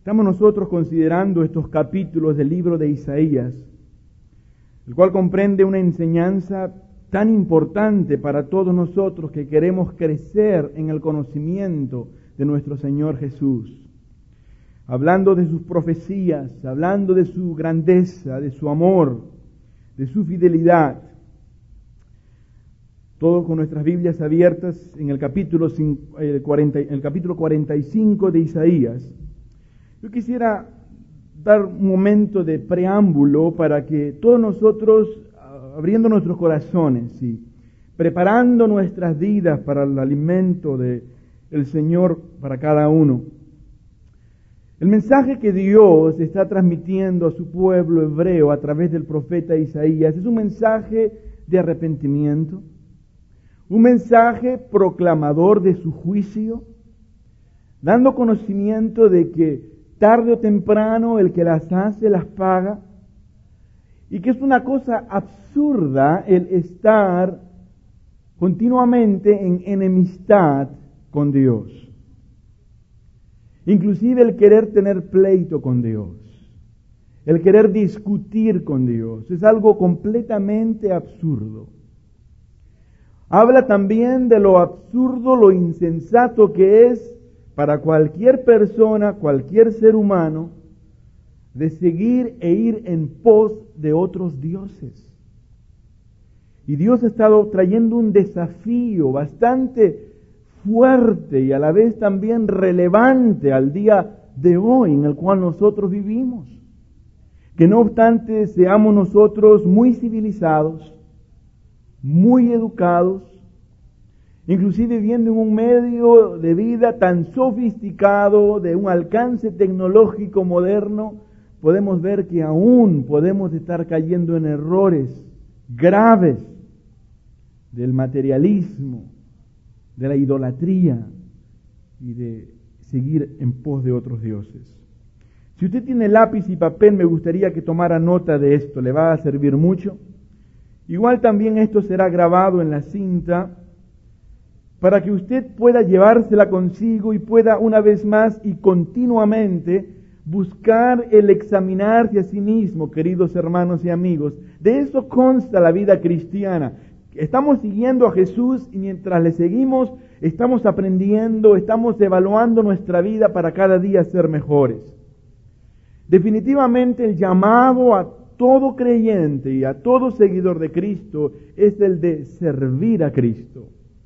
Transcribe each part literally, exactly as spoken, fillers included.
Estamos nosotros considerando estos capítulos del libro de Isaías, el cual comprende una enseñanza tan importante para todos nosotros que queremos crecer en el conocimiento de nuestro Señor Jesús. Hablando de sus profecías, hablando de su grandeza, de su amor, de su fidelidad. Todos con nuestras Biblias abiertas en el capítulo, cuarenta, en el capítulo cuarenta y cinco de Isaías. Yo quisiera dar un momento de preámbulo para que todos nosotros, abriendo nuestros corazones y preparando nuestras vidas para el alimento del Señor para cada uno. El mensaje que Dios está transmitiendo a su pueblo hebreo a través del profeta Isaías es un mensaje de arrepentimiento, un mensaje proclamador de su juicio, dando conocimiento de que tarde o temprano el que las hace las paga, y que es una cosa absurda el estar continuamente en enemistad con Dios. Inclusive el querer tener pleito con Dios, el querer discutir con Dios, es algo completamente absurdo. Habla también de lo absurdo, lo insensato que es para cualquier persona, cualquier ser humano, de seguir e ir en pos de otros dioses. Y Dios ha estado trayendo un desafío bastante fuerte y a la vez también relevante al día de hoy en el cual nosotros vivimos. Que no obstante seamos nosotros muy civilizados, muy educados, inclusive viviendo en un medio de vida tan sofisticado, de un alcance tecnológico moderno, podemos ver que aún podemos estar cayendo en errores graves del materialismo, de la idolatría y de seguir en pos de otros dioses. Si usted tiene lápiz y papel, me gustaría que tomara nota de esto, le va a servir mucho. Igual también esto será grabado en la cinta para que usted pueda llevársela consigo y pueda una vez más y continuamente buscar el examinarse a sí mismo, queridos hermanos y amigos. De eso consta la vida cristiana. Estamos siguiendo a Jesús y mientras le seguimos, estamos aprendiendo, estamos evaluando nuestra vida para cada día ser mejores. Definitivamente el llamado a todo creyente y a todo seguidor de Cristo es el de servir a Cristo.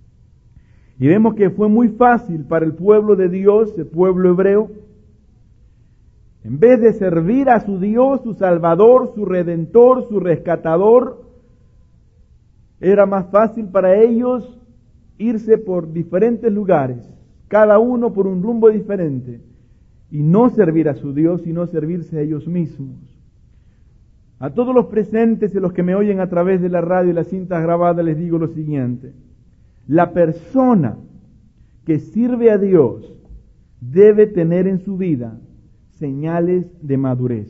Y vemos que fue muy fácil para el pueblo de Dios, el pueblo hebreo, en vez de servir a su Dios, su Salvador, su Redentor, su Rescatador, era más fácil para ellos irse por diferentes lugares, cada uno por un rumbo diferente, y no servir a su Dios, sino servirse a ellos mismos. A todos los presentes y los que me oyen a través de la radio y las cintas grabadas les digo lo siguiente: la persona que sirve a Dios debe tener en su vida señales de madurez.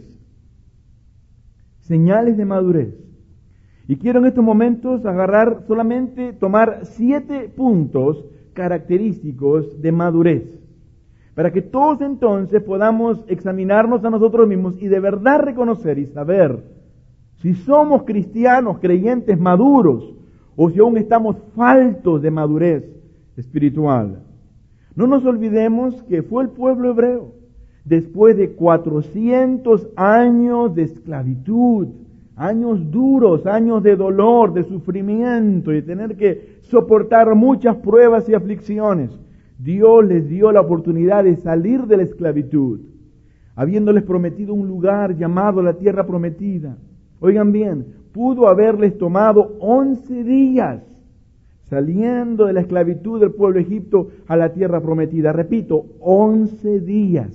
Señales de madurez. Y quiero en estos momentos agarrar solamente, tomar siete puntos característicos de madurez, para que todos entonces podamos examinarnos a nosotros mismos y de verdad reconocer y saber si somos cristianos, creyentes maduros, o si aún estamos faltos de madurez espiritual. No nos olvidemos que fue el pueblo hebreo, después de cuatrocientos años de esclavitud, años duros, años de dolor, de sufrimiento y de tener que soportar muchas pruebas y aflicciones, Dios les dio la oportunidad de salir de la esclavitud, habiéndoles prometido un lugar llamado la tierra prometida. Oigan bien, pudo haberles tomado once días saliendo de la esclavitud del pueblo de Egipto a la tierra prometida. Repito, once días.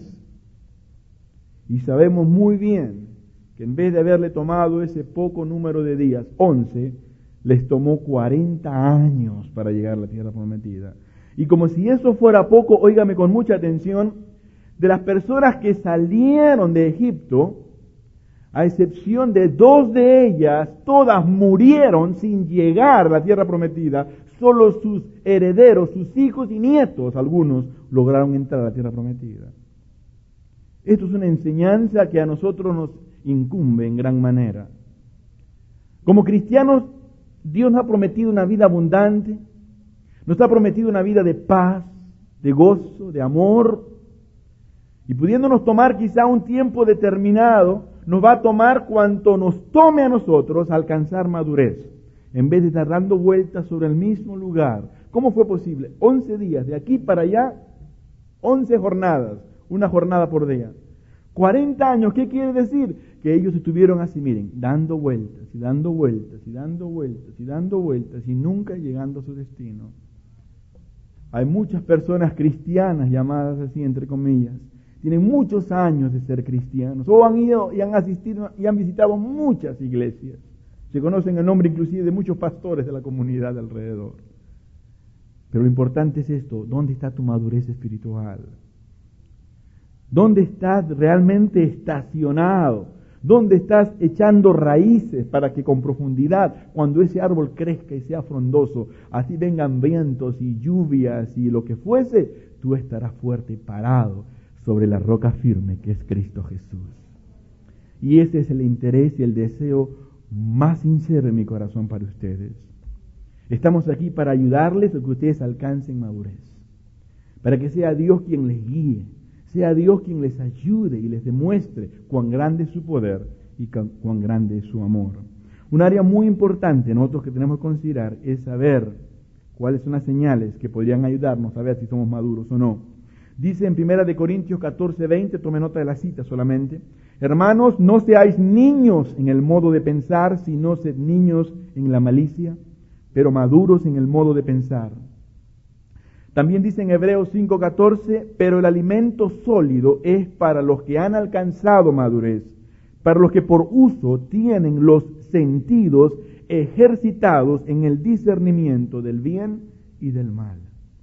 Y sabemos muy bien que en vez de haberle tomado ese poco número de días, once, les tomó cuarenta años para llegar a la tierra prometida. Y como si eso fuera poco, óigame con mucha atención, de las personas que salieron de Egipto, a excepción de dos de ellas, todas murieron sin llegar a la tierra prometida. Solo sus herederos, sus hijos y nietos, algunos, lograron entrar a la tierra prometida. Esto es una enseñanza que a nosotros nos incumbe en gran manera. Como cristianos, Dios nos ha prometido una vida abundante, nos ha prometido una vida de paz, de gozo, de amor, y pudiéndonos tomar quizá un tiempo determinado, nos va a tomar cuanto nos tome a nosotros alcanzar madurez, en vez de estar dando vueltas sobre el mismo lugar. ¿Cómo fue posible? once días, de aquí para allá, once jornadas, una jornada por día. cuarenta años, ¿qué quiere decir? Que ellos estuvieron así, miren, dando vueltas, y dando vueltas, y dando vueltas, y dando vueltas, y nunca llegando a su destino. Hay muchas personas cristianas, llamadas así, entre comillas, tienen muchos años de ser cristianos, o han ido y han asistido y han visitado muchas iglesias. Se conocen el nombre inclusive de muchos pastores de la comunidad de alrededor. Pero lo importante es esto: ¿dónde está tu madurez espiritual? ¿Dónde estás realmente estacionado? ¿Dónde estás echando raíces para que con profundidad, cuando ese árbol crezca y sea frondoso, así vengan vientos y lluvias y lo que fuese, tú estarás fuerte y parado sobre la roca firme que es Cristo Jesús? Y ese es el interés y el deseo más sincero en mi corazón para ustedes. Estamos aquí para ayudarles a que ustedes alcancen madurez, para que sea Dios quien les guíe, sea Dios quien les ayude y les demuestre cuán grande es su poder y cuán grande es su amor. Un área muy importante nosotros que tenemos que considerar es saber cuáles son las señales que podrían ayudarnos a ver si somos maduros o no. Dice en primera de Corintios catorce, veinte, tome nota de la cita solamente: hermanos, no seáis niños en el modo de pensar, sino sed niños en la malicia, pero maduros en el modo de pensar. También dice en Hebreos cinco, catorce, pero el alimento sólido es para los que han alcanzado madurez, para los que por uso tienen los sentidos ejercitados en el discernimiento del bien y del mal.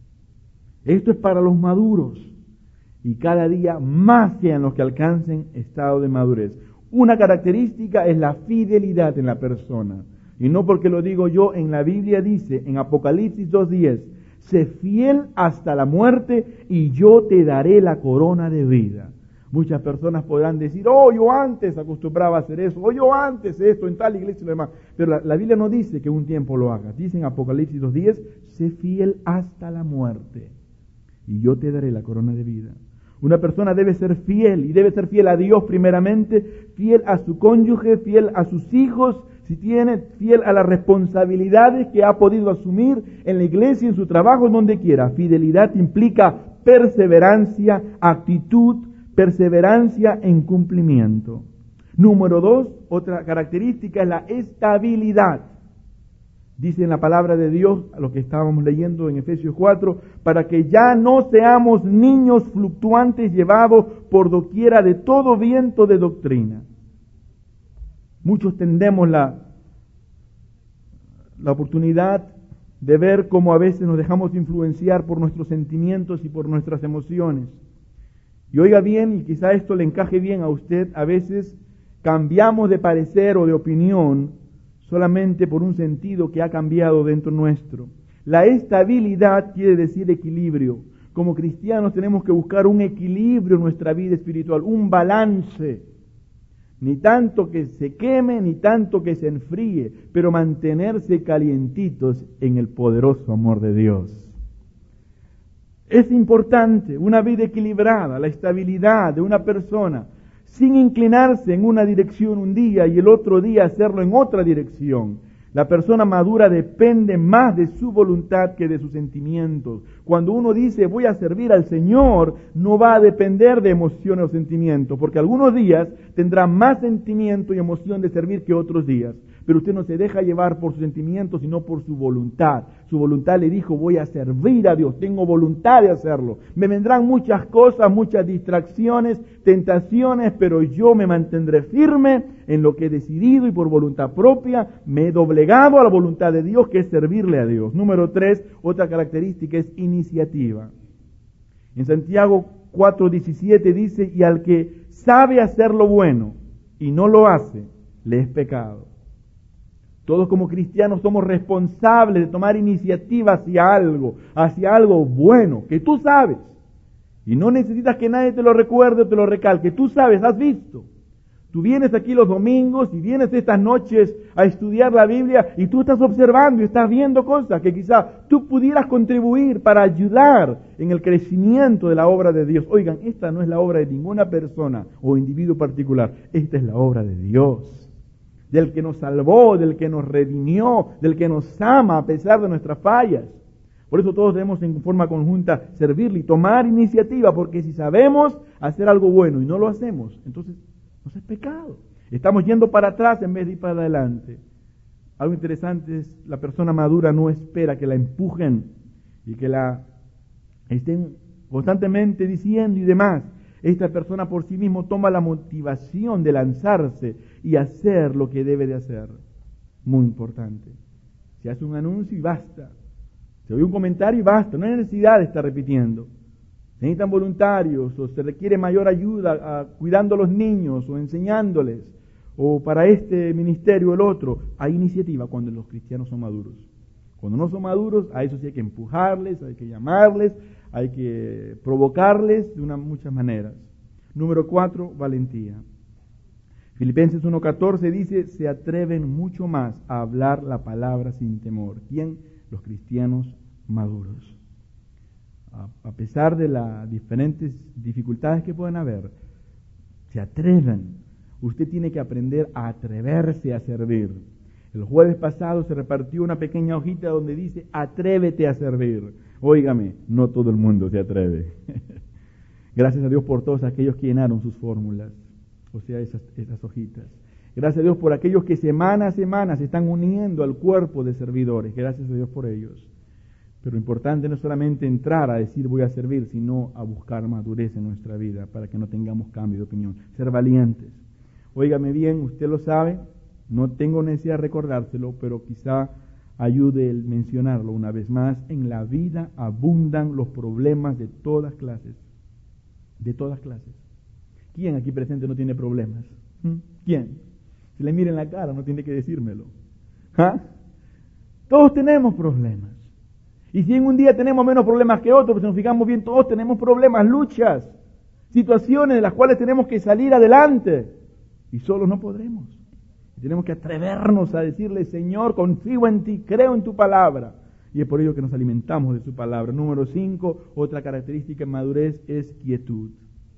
Esto es para los maduros, y cada día más sean los que alcancen estado de madurez. Una característica es la fidelidad en la persona, y no porque lo digo yo. En la Biblia dice, en Apocalipsis dos diez, sé fiel hasta la muerte y yo te daré la corona de vida. Muchas personas podrán decir, oh, yo antes acostumbraba a hacer eso, o yo antes esto, en tal iglesia y lo demás. Pero la, la Biblia no dice que un tiempo lo hagas. Dice en Apocalipsis dos diez, sé fiel hasta la muerte y yo te daré la corona de vida. Una persona debe ser fiel, y debe ser fiel a Dios primeramente, fiel a su cónyuge, fiel a sus hijos, si tiene, fiel a las responsabilidades que ha podido asumir en la iglesia, en su trabajo, en donde quiera. Fidelidad implica perseverancia, actitud, perseverancia en cumplimiento. Número dos, otra característica es la estabilidad. Dice en la palabra de Dios, a lo que estábamos leyendo en Efesios cuatro, para que ya no seamos niños fluctuantes llevados por doquiera de todo viento de doctrina. Muchos tendemos la, la oportunidad de ver cómo a veces nos dejamos influenciar por nuestros sentimientos y por nuestras emociones. Y oiga bien, y quizá esto le encaje bien a usted, a veces cambiamos de parecer o de opinión solamente por un sentido que ha cambiado dentro nuestro. La estabilidad quiere decir equilibrio. Como cristianos tenemos que buscar un equilibrio en nuestra vida espiritual, un balance. Ni tanto que se queme, ni tanto que se enfríe, pero mantenerse calientitos en el poderoso amor de Dios. Es importante una vida equilibrada, la estabilidad de una persona, sin inclinarse en una dirección un día y el otro día hacerlo en otra dirección. La persona madura depende más de su voluntad que de sus sentimientos. Cuando uno dice voy a servir al Señor, no va a depender de emociones o sentimientos, porque algunos días tendrá más sentimiento y emoción de servir que otros días. Pero usted no se deja llevar por sus sentimientos, sino por su voluntad. Su voluntad le dijo, voy a servir a Dios, tengo voluntad de hacerlo. Me vendrán muchas cosas, muchas distracciones, tentaciones, pero yo me mantendré firme en lo que he decidido y por voluntad propia me he doblegado a la voluntad de Dios, que es servirle a Dios. Número tres, otra característica es iniciativa. En Santiago cuatro diecisiete dice, y al que sabe hacer lo bueno y no lo hace, le es pecado. Todos como cristianos somos responsables de tomar iniciativa hacia algo, hacia algo bueno, que tú sabes Y no necesitas que nadie te lo recuerde o te lo recalque. Tú sabes, has visto. Tú vienes aquí los domingos y vienes estas noches a estudiar la Biblia y tú estás observando y estás viendo cosas que quizá tú pudieras contribuir para ayudar en el crecimiento de la obra de Dios. Oigan, esta no es la obra de ninguna persona o individuo particular. Esta es la obra de Dios, del que nos salvó, del que nos redimió, del que nos ama a pesar de nuestras fallas. Por eso todos debemos en forma conjunta servirle y tomar iniciativa, porque si sabemos hacer algo bueno y no lo hacemos, entonces no es pecado. Estamos yendo para atrás en vez de ir para adelante. Algo interesante es, la persona madura no espera que la empujen y que la estén constantemente diciendo y demás. Esta persona por sí mismo toma la motivación de lanzarse y hacer lo que debe de hacer. Muy importante. Se hace un anuncio y basta. Se oye un comentario y basta. No hay necesidad de estar repitiendo. Se necesitan voluntarios o se requiere mayor ayuda a, cuidando a los niños o enseñándoles, o para este ministerio o el otro. Hay iniciativa cuando los cristianos son maduros. Cuando no son maduros, a eso sí hay que empujarles, hay que llamarles, hay que provocarles de una, muchas maneras. Número cuatro, valentía. Filipenses uno catorce dice, se atreven mucho más a hablar la palabra sin temor. ¿Quién? Los cristianos maduros. A pesar de las diferentes dificultades que pueden haber, se atreven. Usted tiene que aprender a atreverse a servir. El jueves pasado se repartió una pequeña hojita donde dice, atrévete a servir. Óigame, no todo el mundo se atreve. Gracias a Dios por todos aquellos que llenaron sus fórmulas, o sea, esas, esas hojitas. Gracias a Dios por aquellos que semana a semana se están uniendo al cuerpo de servidores. Gracias a Dios por ellos. Pero lo importante no es solamente entrar a decir voy a servir, sino a buscar madurez en nuestra vida para que no tengamos cambio de opinión. Ser valientes. Óigame bien, usted lo sabe, no tengo necesidad de recordárselo, pero quizá ayude el mencionarlo una vez más. En la vida abundan los problemas de todas clases. De todas clases. ¿Quién aquí presente no tiene problemas? ¿Mm? ¿Quién? Si le mira en la cara, no tiene que decírmelo. ¿Ah? Todos tenemos problemas. Y si en un día tenemos menos problemas que otros, pues si nos fijamos bien, todos tenemos problemas, luchas, situaciones de las cuales tenemos que salir adelante. Y solos no podremos. Y tenemos que atrevernos a decirle, Señor, confío en ti, creo en tu palabra. Y es por ello que nos alimentamos de su palabra. Número cinco, otra característica en madurez es quietud.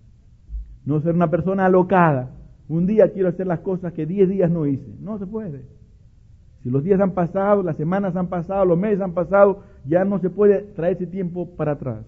No ser una persona alocada. Un día quiero hacer las cosas que diez días no hice. No se puede. Si los días han pasado, las semanas han pasado, los meses han pasado, ya no se puede traer ese tiempo para atrás.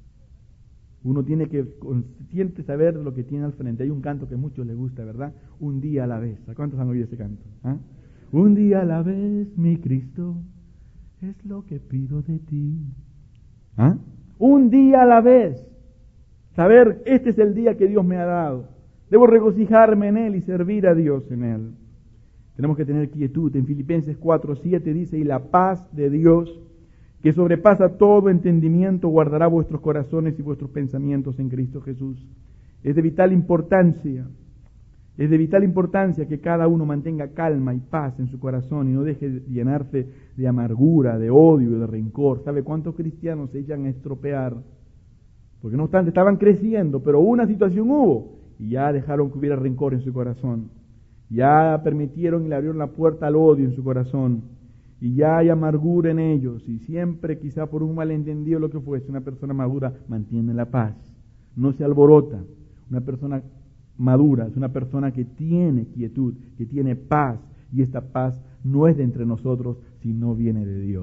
Uno tiene que consciente saber lo que tiene al frente. Hay un canto que a muchos les gusta, ¿verdad? Un día a la vez. ¿A cuántos han oído ese canto? ¿Ah? Un día a la vez, mi Cristo, es lo que pido de ti. ¿Ah? Un día a la vez. Saber, este es el día que Dios me ha dado. Debo regocijarme en Él y servir a Dios en Él. Tenemos que tener quietud. En Filipenses cuatro siete dice, y la paz de Dios, que sobrepasa todo entendimiento, guardará vuestros corazones y vuestros pensamientos en Cristo Jesús. Es de vital importancia, es de vital importancia que cada uno mantenga calma y paz en su corazón y no deje de llenarse de amargura, de odio, de rencor. ¿Sabe cuántos cristianos se echan a estropear? Porque no obstante, estaban creciendo, pero una situación hubo y ya dejaron que hubiera rencor en su corazón. Ya permitieron y le abrieron la puerta al odio en su corazón. Y ya hay amargura en ellos. Y siempre, quizá por un malentendido lo que fuese, una persona madura mantiene la paz. No se alborota. Una persona madura es una persona que tiene quietud, que tiene paz. Y esta paz no es de entre nosotros, sino viene de Dios.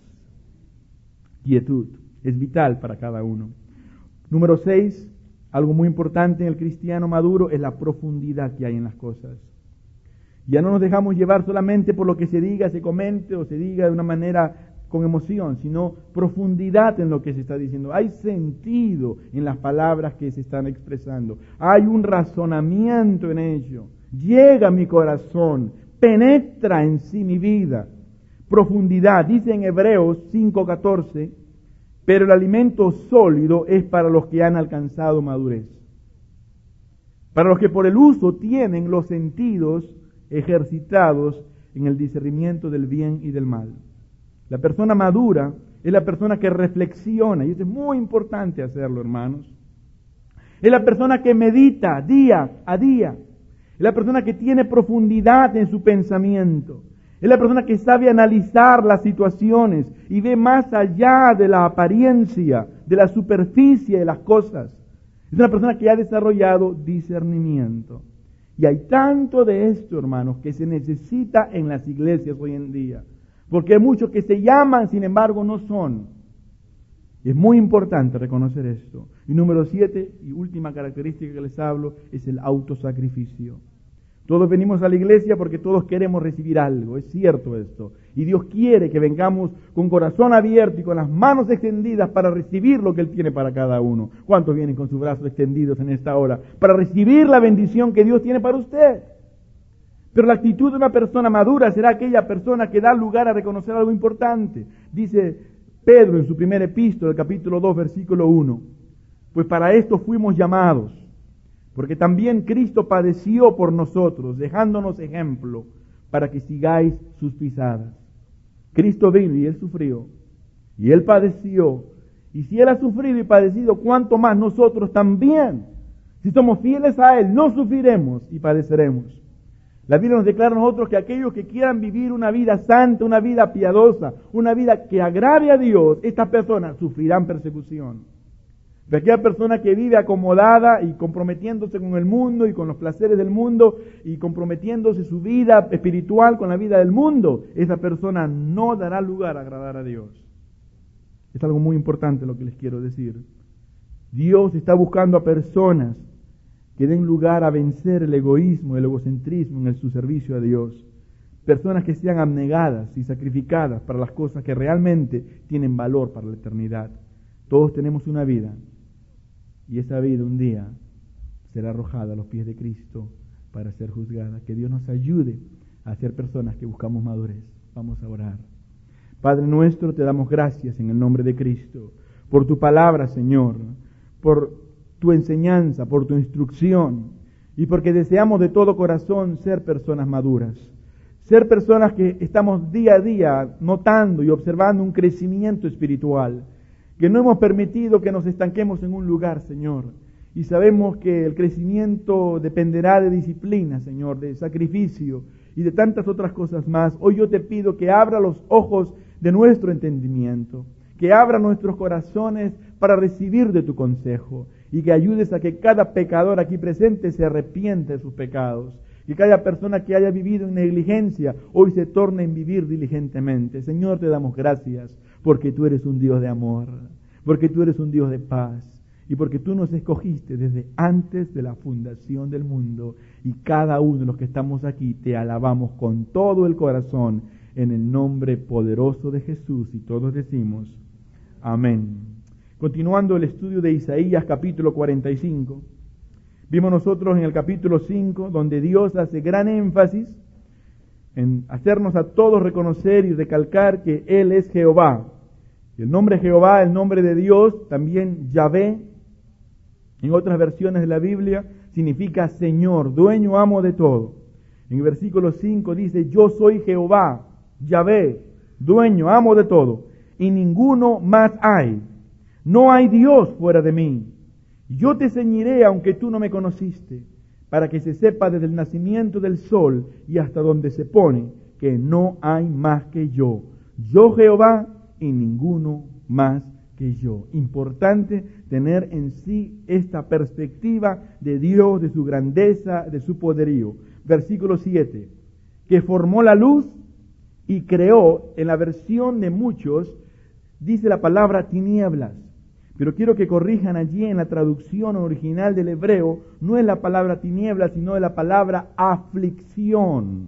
Quietud es vital para cada uno. Número seis, algo muy importante en el cristiano maduro es la profundidad que hay en las cosas. Ya no nos dejamos llevar solamente por lo que se diga, se comente o se diga de una manera con emoción, sino profundidad en lo que se está diciendo. Hay sentido en las palabras que se están expresando. Hay un razonamiento en ello. Llega a mi corazón, penetra en sí mi vida. Profundidad, dice en Hebreos cinco catorce, pero el alimento sólido es para los que han alcanzado madurez. Para los que por el uso tienen los sentidos ejercitados en el discernimiento del bien y del mal. La persona madura es la persona que reflexiona, y eso es muy importante hacerlo, hermanos. Es la persona que medita día a día. Es la persona que tiene profundidad en su pensamiento. Es la persona que sabe analizar las situaciones y ve más allá de la apariencia, de la superficie de las cosas. Es una persona que ha desarrollado discernimiento. Y hay tanto de esto, hermanos, que se necesita en las iglesias hoy en día. Porque hay muchos que se llaman, sin embargo, no son. Y es muy importante reconocer esto. Y número siete, y última característica que les hablo, es el autosacrificio. Todos venimos a la iglesia porque todos queremos recibir algo, es cierto esto. Y Dios quiere que vengamos con corazón abierto y con las manos extendidas para recibir lo que Él tiene para cada uno. ¿Cuántos vienen con sus brazos extendidos en esta hora? Para recibir la bendición que Dios tiene para usted. Pero la actitud de una persona madura será aquella persona que da lugar a reconocer algo importante. Dice Pedro en su primer epístola, el capítulo dos, versículo uno. Pues para esto fuimos llamados, porque también Cristo padeció por nosotros, dejándonos ejemplo, para que sigáis sus pisadas. Cristo vino y Él sufrió, y Él padeció. Y si Él ha sufrido y padecido, ¿cuánto más nosotros también? Si somos fieles a Él, no sufriremos y padeceremos. La Biblia nos declara a nosotros que aquellos que quieran vivir una vida santa, una vida piadosa, una vida que agrade a Dios, estas personas sufrirán persecución. De aquella persona que vive acomodada y comprometiéndose con el mundo y con los placeres del mundo y comprometiéndose su vida espiritual con la vida del mundo, esa persona no dará lugar a agradar a Dios. Es algo muy importante lo que les quiero decir. Dios está buscando a personas que den lugar a vencer el egoísmo, el egocentrismo en su servicio a Dios. Personas que sean abnegadas y sacrificadas para las cosas que realmente tienen valor para la eternidad. Todos tenemos una vida. Y esa vida un día será arrojada a los pies de Cristo para ser juzgada. Que Dios nos ayude a ser personas que buscamos madurez. Vamos a orar. Padre nuestro, te damos gracias en el nombre de Cristo por tu palabra, Señor, por tu enseñanza, por tu instrucción y porque deseamos de todo corazón ser personas maduras. Ser personas que estamos día a día notando y observando un crecimiento espiritual. Que no hemos permitido que nos estanquemos en un lugar, Señor. Y sabemos que el crecimiento dependerá de disciplina, Señor, de sacrificio y de tantas otras cosas más. Hoy yo te pido que abra los ojos de nuestro entendimiento, que abra nuestros corazones para recibir de tu consejo y que ayudes a que cada pecador aquí presente se arrepiente de sus pecados. Que cada persona que haya vivido en negligencia hoy se torne en vivir diligentemente. Señor, te damos gracias porque tú eres un Dios de amor, porque tú eres un Dios de paz y porque tú nos escogiste desde antes de la fundación del mundo y cada uno de los que estamos aquí te alabamos con todo el corazón en el nombre poderoso de Jesús y todos decimos amén. Continuando el estudio de Isaías capítulo cuarenta y cinco, vimos nosotros en el capítulo cinco donde Dios hace gran énfasis en hacernos a todos reconocer y recalcar que Él es Jehová. Y el nombre Jehová, el nombre de Dios, también Yahvé, en otras versiones de la Biblia, significa Señor, dueño, amo de todo. En el versículo cinco dice, yo soy Jehová, Yahvé, dueño, amo de todo, y ninguno más hay. No hay Dios fuera de mí. Yo te ceñiré aunque tú no me conociste, para que se sepa desde el nacimiento del sol y hasta donde se pone, que no hay más que yo. Yo Jehová, y ninguno más que yo. Importante tener en sí esta perspectiva de Dios, de su grandeza, de su poderío. Versículo siete, que formó la luz y creó, en la versión de muchos, dice la palabra tinieblas. Pero quiero que corrijan allí en la traducción original del hebreo, no es la palabra tinieblas, sino es la palabra aflicción.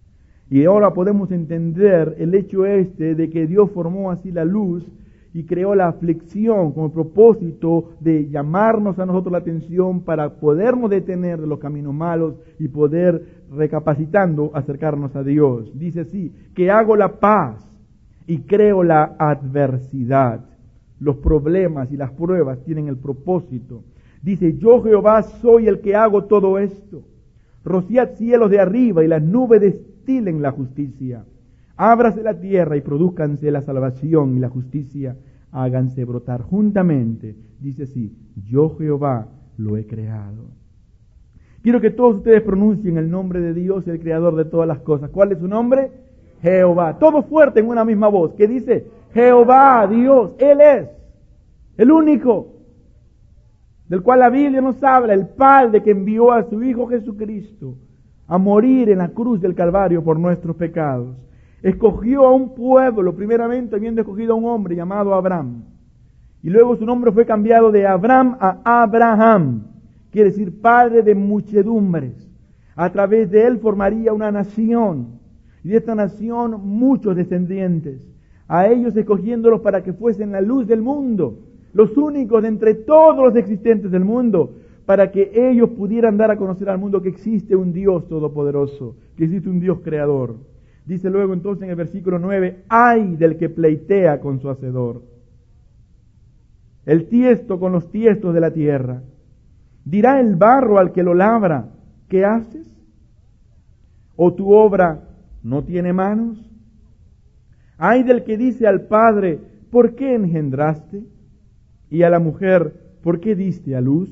Y ahora podemos entender el hecho este de que Dios formó así la luz y creó la aflicción con el propósito de llamarnos a nosotros la atención para podernos detener de los caminos malos y poder, recapacitando, acercarnos a Dios. Dice así, que hago la paz y creo la adversidad. Los problemas y las pruebas tienen el propósito. Dice, yo Jehová soy el que hago todo esto. Rociad cielos de arriba y las nubes destilen la justicia. Ábrase la tierra y produzcanse la salvación y la justicia. Háganse brotar juntamente. Dice así, yo Jehová lo he creado. Quiero que todos ustedes pronuncien el nombre de Dios, el creador de todas las cosas. ¿Cuál es su nombre? Jehová. Todo fuerte en una misma voz. ¿Qué dice? Jehová, Dios. Él es el único del cual la Biblia nos habla, el Padre que envió a su Hijo Jesucristo a morir en la cruz del Calvario por nuestros pecados. Escogió a un pueblo, primeramente habiendo escogido a un hombre llamado Abraham. Y luego su nombre fue cambiado de Abraham a Abraham. Quiere decir padre de muchedumbres. A través de él formaría una nación. Y de esta nación muchos descendientes. A ellos escogiéndolos para que fuesen la luz del mundo. Los únicos de entre todos los existentes del mundo. Para que ellos pudieran dar a conocer al mundo que existe un Dios todopoderoso. Que existe un Dios creador. Dice luego entonces en el versículo nueve. ¡Ay del que pleitea con su hacedor! El tiesto con los tiestos de la tierra. Dirá el barro al que lo labra, ¿qué haces? ¿O tu obra no tiene manos? Ay del que dice al padre, ¿por qué engendraste? Y a la mujer, ¿por qué diste a luz?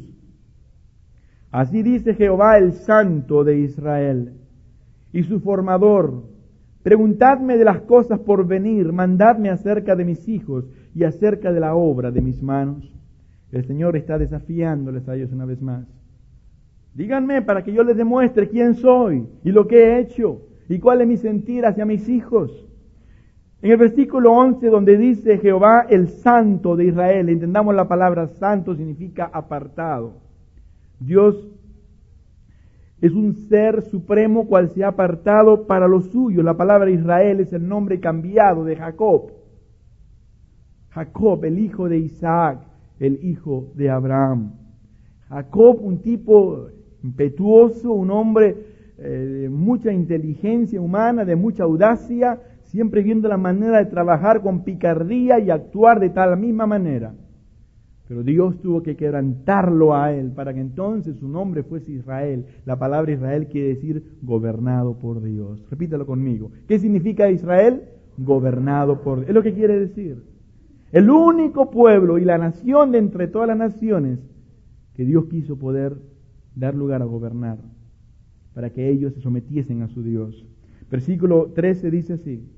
Así dice Jehová el Santo de Israel y su formador. Preguntadme de las cosas por venir, mandadme acerca de mis hijos y acerca de la obra de mis manos. El Señor está desafiándoles a ellos una vez más. Díganme para que yo les demuestre quién soy y lo que he hecho y cuál es mi sentir hacia mis hijos. En el versículo once donde dice Jehová el Santo de Israel, entendamos la palabra santo significa apartado. Dios es un ser supremo cual se ha apartado para lo suyo. La palabra Israel es el nombre cambiado de Jacob. Jacob, el hijo de Isaac, el hijo de Abraham. Jacob, un tipo impetuoso, un hombre eh, de mucha inteligencia humana, de mucha audacia, siempre viendo la manera de trabajar con picardía y actuar de tal misma manera. Pero Dios tuvo que quebrantarlo a él para que entonces su nombre fuese Israel. La palabra Israel quiere decir gobernado por Dios. Repítalo conmigo. ¿Qué significa Israel? Gobernado por Dios. Es lo que quiere decir. El único pueblo y la nación de entre todas las naciones que Dios quiso poder dar lugar a gobernar para que ellos se sometiesen a su Dios. Versículo trece dice así: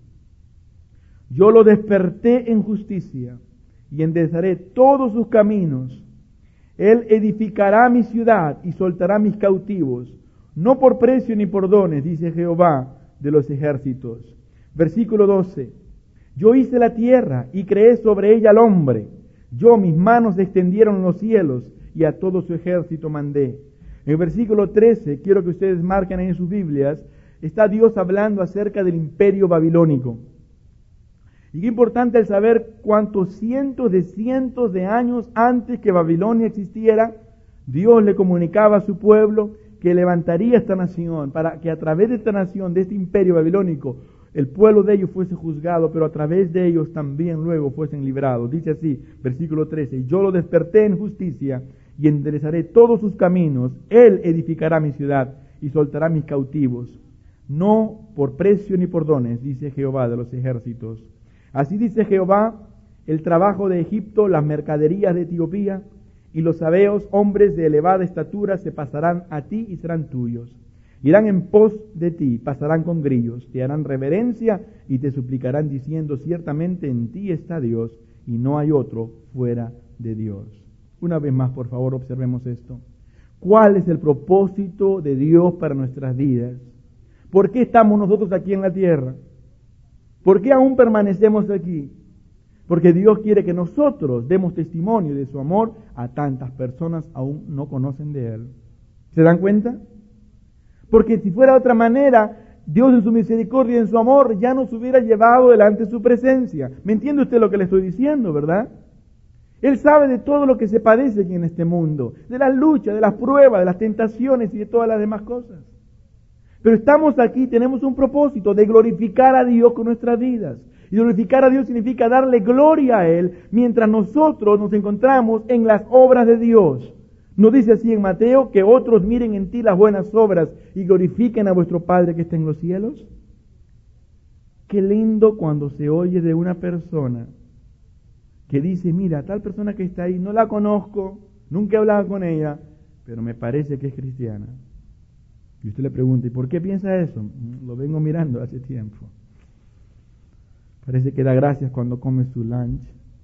Yo lo desperté en justicia y enderezaré todos sus caminos. Él edificará mi ciudad y soltará mis cautivos, no por precio ni por dones, dice Jehová de los ejércitos. Versículo doce. Yo hice la tierra y creé sobre ella al hombre. Yo, mis manos extendieron en los cielos y a todo su ejército mandé. En el versículo trece, quiero que ustedes marquen en sus Biblias, está Dios hablando acerca del imperio babilónico. Y qué importante el saber cuántos cientos de cientos de años antes que Babilonia existiera, Dios le comunicaba a su pueblo que levantaría esta nación para que a través de esta nación, de este imperio babilónico, el pueblo de ellos fuese juzgado, pero a través de ellos también luego fuesen librados. Dice así, versículo trece, Yo lo desperté en justicia y enderezaré todos sus caminos. Él edificará mi ciudad y soltará mis cautivos, no por precio ni por dones, dice Jehová de los ejércitos. Así dice Jehová, el trabajo de Egipto, las mercaderías de Etiopía y los sabeos, hombres de elevada estatura, se pasarán a ti y serán tuyos. Irán en pos de ti, pasarán con grillos, te harán reverencia y te suplicarán diciendo, ciertamente en ti está Dios y no hay otro fuera de Dios. Una vez más, por favor, observemos esto. ¿Cuál es el propósito de Dios para nuestras vidas? ¿Por qué estamos nosotros aquí en la tierra? ¿Por qué aún permanecemos aquí? Porque Dios quiere que nosotros demos testimonio de su amor a tantas personas aún no conocen de Él. ¿Se dan cuenta? Porque si fuera de otra manera, Dios en su misericordia y en su amor ya nos hubiera llevado delante de su presencia. ¿Me entiende usted lo que le estoy diciendo, verdad? Él sabe de todo lo que se padece aquí en este mundo, de las luchas, de las pruebas, de las tentaciones y de todas las demás cosas. Pero estamos aquí, tenemos un propósito de glorificar a Dios con nuestras vidas. Y glorificar a Dios significa darle gloria a Él mientras nosotros nos encontramos en las obras de Dios. ¿No dice así en Mateo que otros miren en ti las buenas obras y glorifiquen a vuestro Padre que está en los cielos? Qué lindo cuando se oye de una persona que dice, mira, tal persona que está ahí, no la conozco, nunca he hablado con ella, pero me parece que es cristiana. Y usted le pregunta, ¿y por qué piensa eso? Lo vengo mirando hace tiempo. Parece que da gracias cuando come su lunch.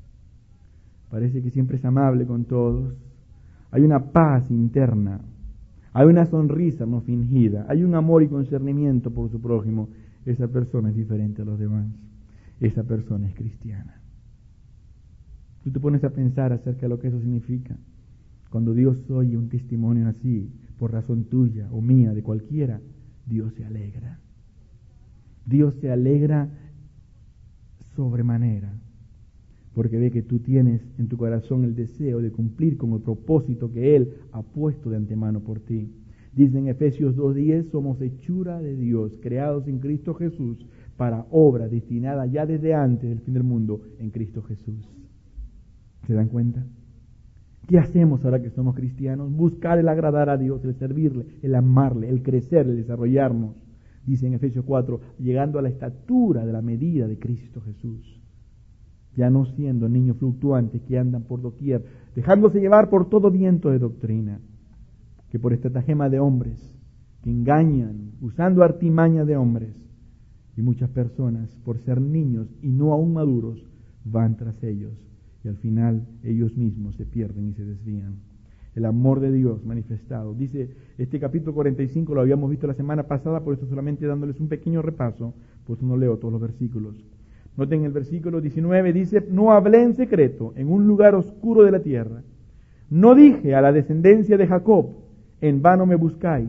Parece que siempre es amable con todos. Hay una paz interna. Hay una sonrisa no fingida. Hay un amor y concernimiento por su prójimo. Esa persona es diferente a los demás. Esa persona es cristiana. Tú te pones a pensar acerca de lo que eso significa. Cuando Dios oye un testimonio así, por razón tuya o mía, de cualquiera, Dios se alegra. Dios se alegra sobremanera, porque ve que tú tienes en tu corazón el deseo de cumplir con el propósito que Él ha puesto de antemano por ti. Dice en Efesios dos diez, somos hechura de Dios, creados en Cristo Jesús, para obra destinada ya desde antes del fin del mundo en Cristo Jesús. ¿Se dan cuenta? ¿Qué hacemos ahora que somos cristianos? Buscar el agradar a Dios, el servirle, el amarle, el crecer, el desarrollarnos. Dice en Efesios cuatro, llegando a la estatura de la medida de Cristo Jesús. Ya no siendo niños fluctuantes que andan por doquier, dejándose llevar por todo viento de doctrina, que por estratagema de hombres, que engañan, usando artimaña de hombres, y muchas personas, por ser niños y no aún maduros, van tras ellos, y al final ellos mismos se pierden y se desvían. El amor de Dios manifestado. Dice, este capítulo cuarenta y cinco lo habíamos visto la semana pasada, por eso solamente dándoles un pequeño repaso, por eso no leo todos los versículos. Noten el versículo diecinueve, dice, no hablé en secreto en un lugar oscuro de la tierra. No dije a la descendencia de Jacob, en vano me buscáis.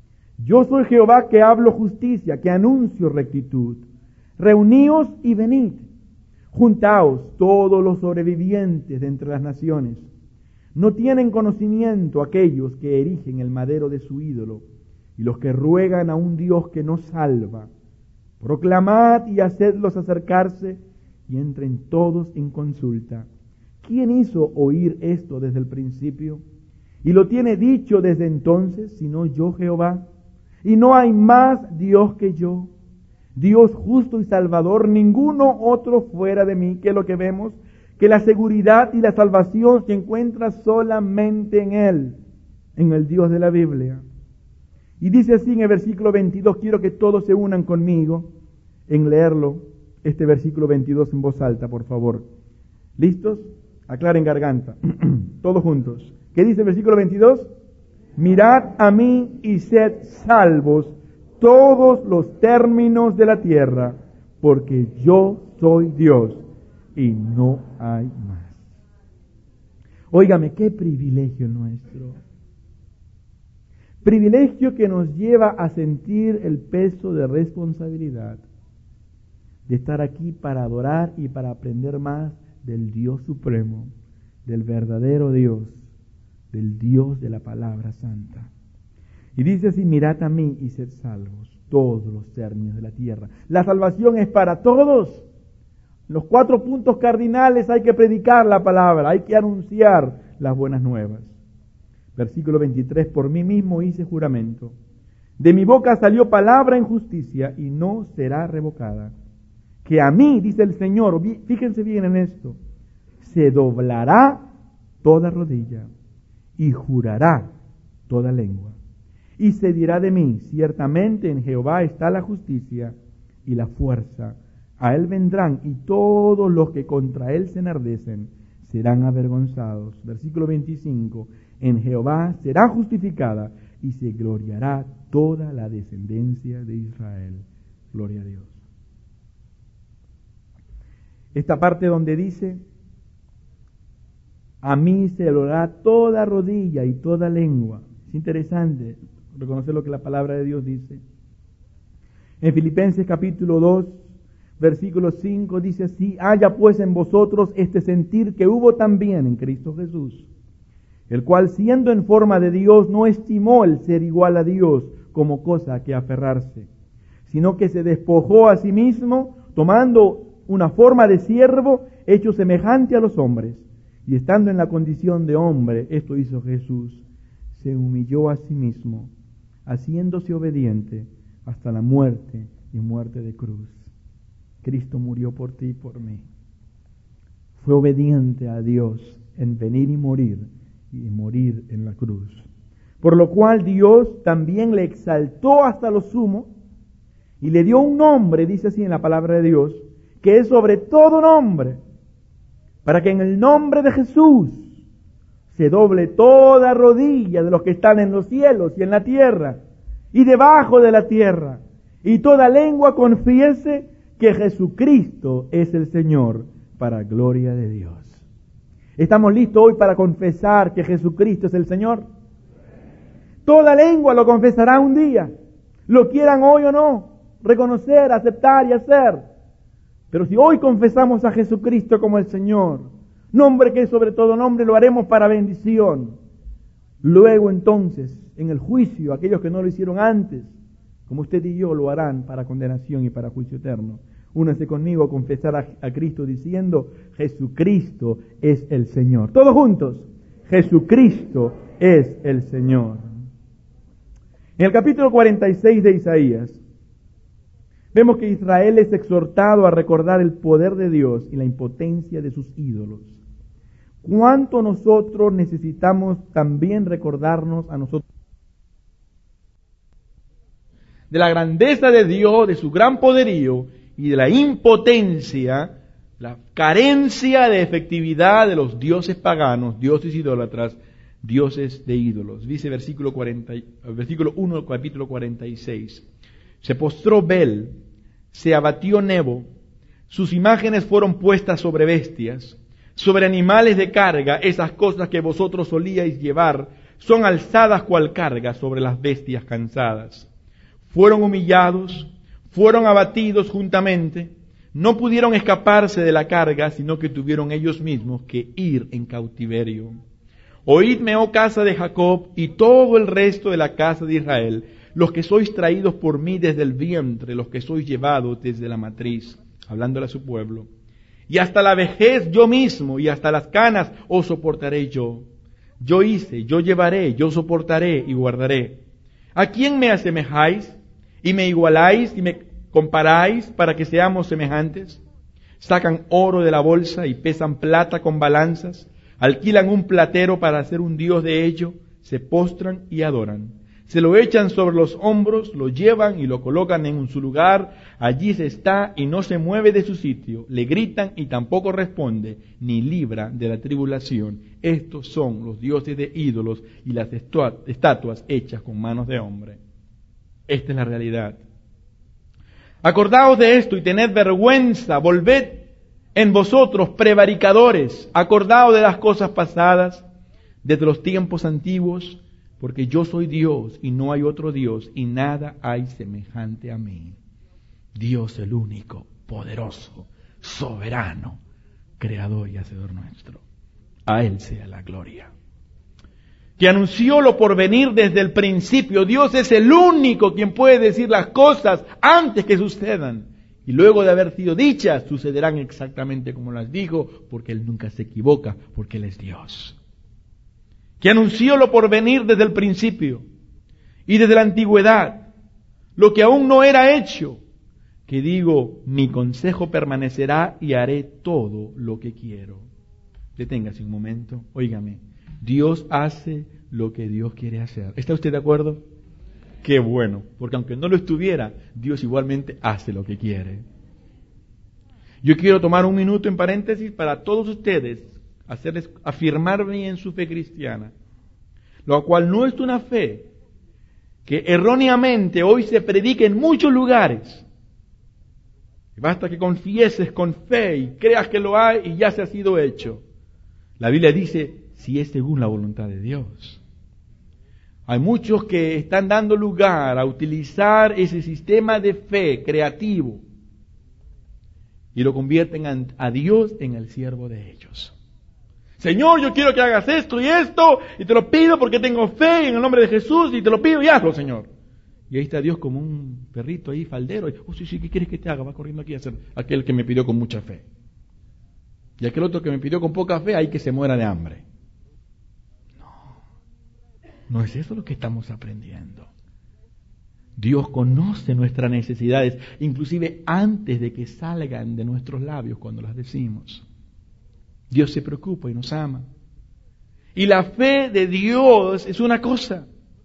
Yo soy Jehová que hablo justicia, que anuncio rectitud. Reuníos y venid. Juntaos todos los sobrevivientes de entre las naciones. No tienen conocimiento aquellos que erigen el madero de su ídolo y los que ruegan a un Dios que no salva. Proclamad y hacedlos acercarse y entren todos en consulta. ¿Quién hizo oír esto desde el principio? Y lo tiene dicho desde entonces, sino yo Jehová. Y no hay más Dios que yo. Dios justo y salvador, ninguno otro fuera de mí, que es lo que vemos, que la seguridad y la salvación se encuentra solamente en Él, en el Dios de la Biblia. Y dice así en el versículo veintidós, quiero que todos se unan conmigo en leerlo, este versículo veintidós en voz alta, por favor. ¿Listos? Aclaren garganta, todos juntos. ¿Qué dice el versículo veintidós? Mirad a mí y sed salvos todos los términos de la tierra, porque yo soy Dios y no hay más. Óigame, qué privilegio nuestro. Privilegio que nos lleva a sentir el peso de responsabilidad de estar aquí para adorar y para aprender más del Dios supremo, del verdadero Dios, del Dios de la palabra santa. Y dice así, mirad a mí y sed salvos todos los términos de la tierra. La salvación es para todos. Los cuatro puntos cardinales hay que predicar la palabra, hay que anunciar las buenas nuevas. Versículo veintitrés, por mí mismo hice juramento. De mi boca salió palabra en justicia y no será revocada. Que a mí, dice el Señor, fíjense bien en esto, se doblará toda rodilla y jurará toda lengua. Y se dirá de mí, ciertamente en Jehová está la justicia y la fuerza. A él vendrán y todos los que contra él se enardecen serán avergonzados. Versículo veinticinco. En Jehová será justificada y se gloriará toda la descendencia de Israel. Gloria a Dios. Esta parte donde dice, a mí se doblará toda rodilla y toda lengua. Es interesante reconocer lo que la palabra de Dios dice. En Filipenses capítulo dos, versículo cinco dice así, haya pues en vosotros este sentir que hubo también en Cristo Jesús, el cual siendo en forma de Dios no estimó el ser igual a Dios como cosa a que aferrarse, sino que se despojó a sí mismo, tomando una forma de siervo, hecho semejante a los hombres, y estando en la condición de hombre, esto hizo Jesús, se humilló a sí mismo, haciéndose obediente hasta la muerte y muerte de cruz. Cristo murió por ti y por mí. Fue obediente a Dios en venir y morir, y morir en la cruz. por lo cual Dios también le exaltó hasta lo sumo y le dio un nombre, dice así en la palabra de Dios, que es sobre todo nombre, para que en el nombre de Jesús se doble toda rodilla de los que están en los cielos y en la tierra y debajo de la tierra, y toda lengua confiese que Jesucristo es el Señor, para gloria de Dios. ¿Estamos listos hoy para confesar que Jesucristo es el Señor? Toda lengua lo confesará un día, lo quieran hoy o no, reconocer, aceptar y hacer. Pero si hoy confesamos a Jesucristo como el Señor, nombre que es sobre todo nombre, lo haremos para bendición. Luego entonces, en el juicio, aquellos que no lo hicieron antes, como usted y yo, lo harán para condenación y para juicio eterno. Únase conmigo a confesar a, a Cristo diciendo, Jesucristo es el Señor. Todos juntos, Jesucristo es el Señor. En el capítulo cuarenta y seis de Isaías, vemos que Israel es exhortado a recordar el poder de Dios y la impotencia de sus ídolos. ¿Cuánto nosotros necesitamos también recordarnos a nosotros de la grandeza de Dios, de su gran poderío y de la impotencia, la carencia de efectividad de los dioses paganos, dioses idólatras, dioses de ídolos? Dice versículo, cuarenta, versículo uno del capítulo cuarenta y seis. Se postró Bel, se abatió Nebo, sus imágenes fueron puestas sobre bestias, sobre animales de carga. Esas cosas que vosotros solíais llevar son alzadas cual carga sobre las bestias cansadas. Fueron humillados, fueron abatidos juntamente, no pudieron escaparse de la carga, sino que tuvieron ellos mismos que ir en cautiverio. Oídme, oh casa de Jacob, y todo el resto de la casa de Israel, los que sois traídos por mí desde el vientre, los que sois llevados desde la matriz, hablándole a su pueblo. Y hasta la vejez yo mismo, y hasta las canas os soportaré yo. Yo hice, yo llevaré, yo soportaré y guardaré. ¿A quién me asemejáis? ¿Y me igualáis y me comparáis para que seamos semejantes? Sacan oro de la bolsa y pesan plata con balanzas. Alquilan un platero para hacer un dios de ello. Se postran y adoran. Se lo echan sobre los hombros, lo llevan y lo colocan en su lugar. Allí se está y no se mueve de su sitio. Le gritan y tampoco responde, ni libra de la tribulación. Estos son los dioses de ídolos y las estatuas hechas con manos de hombre. Esta es la realidad. Acordaos de esto y tened vergüenza. Volved en vosotros, prevaricadores. Acordaos de las cosas pasadas, desde los tiempos antiguos, porque yo soy Dios y no hay otro Dios, y nada hay semejante a mí. Dios el único, poderoso, soberano, creador y hacedor nuestro. A Él sea la gloria. Que anunció lo por venir desde el principio. Dios es el único quien puede decir las cosas antes que sucedan. Y luego de haber sido dichas, sucederán exactamente como las dijo, porque Él nunca se equivoca, porque Él es Dios. Que anunció lo por venir desde el principio y desde la antigüedad, lo que aún no era hecho, que digo, mi consejo permanecerá y haré todo lo que quiero. Deténgase un momento, óigame. Dios hace lo que Dios quiere hacer. ¿Está usted de acuerdo? Qué bueno, porque aunque no lo estuviera, Dios igualmente hace lo que quiere. Yo quiero tomar un minuto en paréntesis para todos ustedes, hacerles afirmar bien su fe cristiana, lo cual no es una fe que erróneamente hoy se predica en muchos lugares. Basta que confieses con fe y creas que lo hay y ya se ha sido hecho. La Biblia dice, si es según la voluntad de Dios. Hay muchos que están dando lugar a utilizar ese sistema de fe creativo y lo convierten a Dios en el siervo de ellos. Señor, yo quiero que hagas esto y esto, y te lo pido porque tengo fe en el nombre de Jesús, y te lo pido y hazlo, Señor. Y ahí está Dios como un perrito ahí, faldero. Y, oh, sí, sí, ¿qué quieres que te haga? Va corriendo aquí a hacer aquel que me pidió con mucha fe. Y aquel otro que me pidió con poca fe, hay que se muera de hambre. No, no es eso lo que estamos aprendiendo. Dios conoce nuestras necesidades, inclusive antes de que salgan de nuestros labios cuando las decimos. Dios se preocupa y nos ama. Y la fe de Dios es una cosa,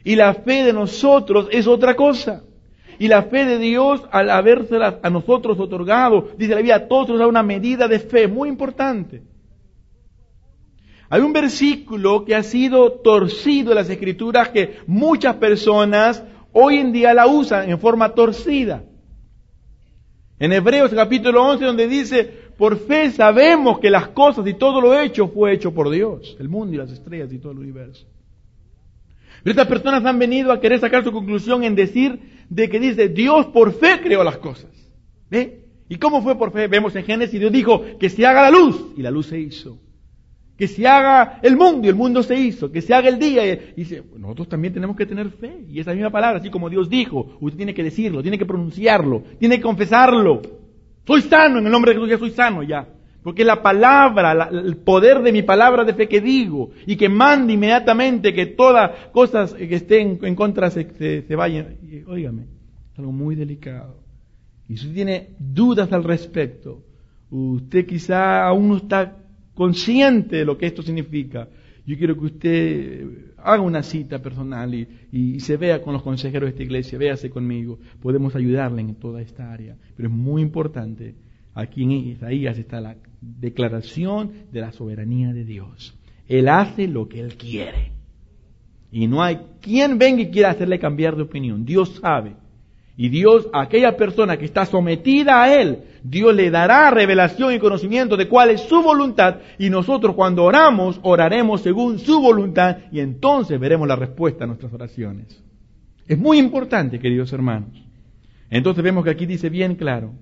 Y la fe de nosotros es otra cosa. Y la fe de Dios, al habérsela a nosotros otorgado, dice la Biblia, a todos nos da una medida de fe muy importante. Hay un versículo que ha sido torcido en las Escrituras que muchas personas hoy en día la usan en forma torcida. En Hebreos capítulo once, donde dice, por fe sabemos que las cosas y todo lo hecho fue hecho por Dios, el mundo y las estrellas y todo el universo. Pero estas personas han venido a querer sacar su conclusión en decir de que dice, Dios por fe creó las cosas. ¿Ve? ¿Y cómo fue por fe? Vemos en Génesis, Dios dijo que se haga la luz, y la luz se hizo. Que se haga el mundo, y el mundo se hizo. Que se haga el día, y dice, nosotros también tenemos que tener fe. Y esa misma palabra, así como Dios dijo, usted tiene que decirlo, tiene que pronunciarlo, tiene que confesarlo. Soy sano, en el nombre de Jesús ya soy sano ya. Porque la palabra, la, el poder de mi palabra de fe que digo, y que mande inmediatamente que todas cosas que estén en contra se, se, se vayan. Y, óigame, es algo muy delicado. Y si usted tiene dudas al respecto, usted quizá aún no está consciente de lo que esto significa. Yo quiero que usted haga una cita personal y, y se vea con los consejeros de esta iglesia, véase conmigo. Podemos ayudarle en toda esta área. Pero es muy importante. Aquí en Isaías está la declaración de la soberanía de Dios. Él hace lo que Él quiere. Y no hay quien venga y quiera hacerle cambiar de opinión. Dios sabe. Y Dios, a aquella persona que está sometida a Él, Dios le dará revelación y conocimiento de cuál es su voluntad. Y nosotros cuando oramos, oraremos según su voluntad. Y entonces veremos la respuesta a nuestras oraciones. Es muy importante, queridos hermanos. Entonces vemos que aquí dice bien claro.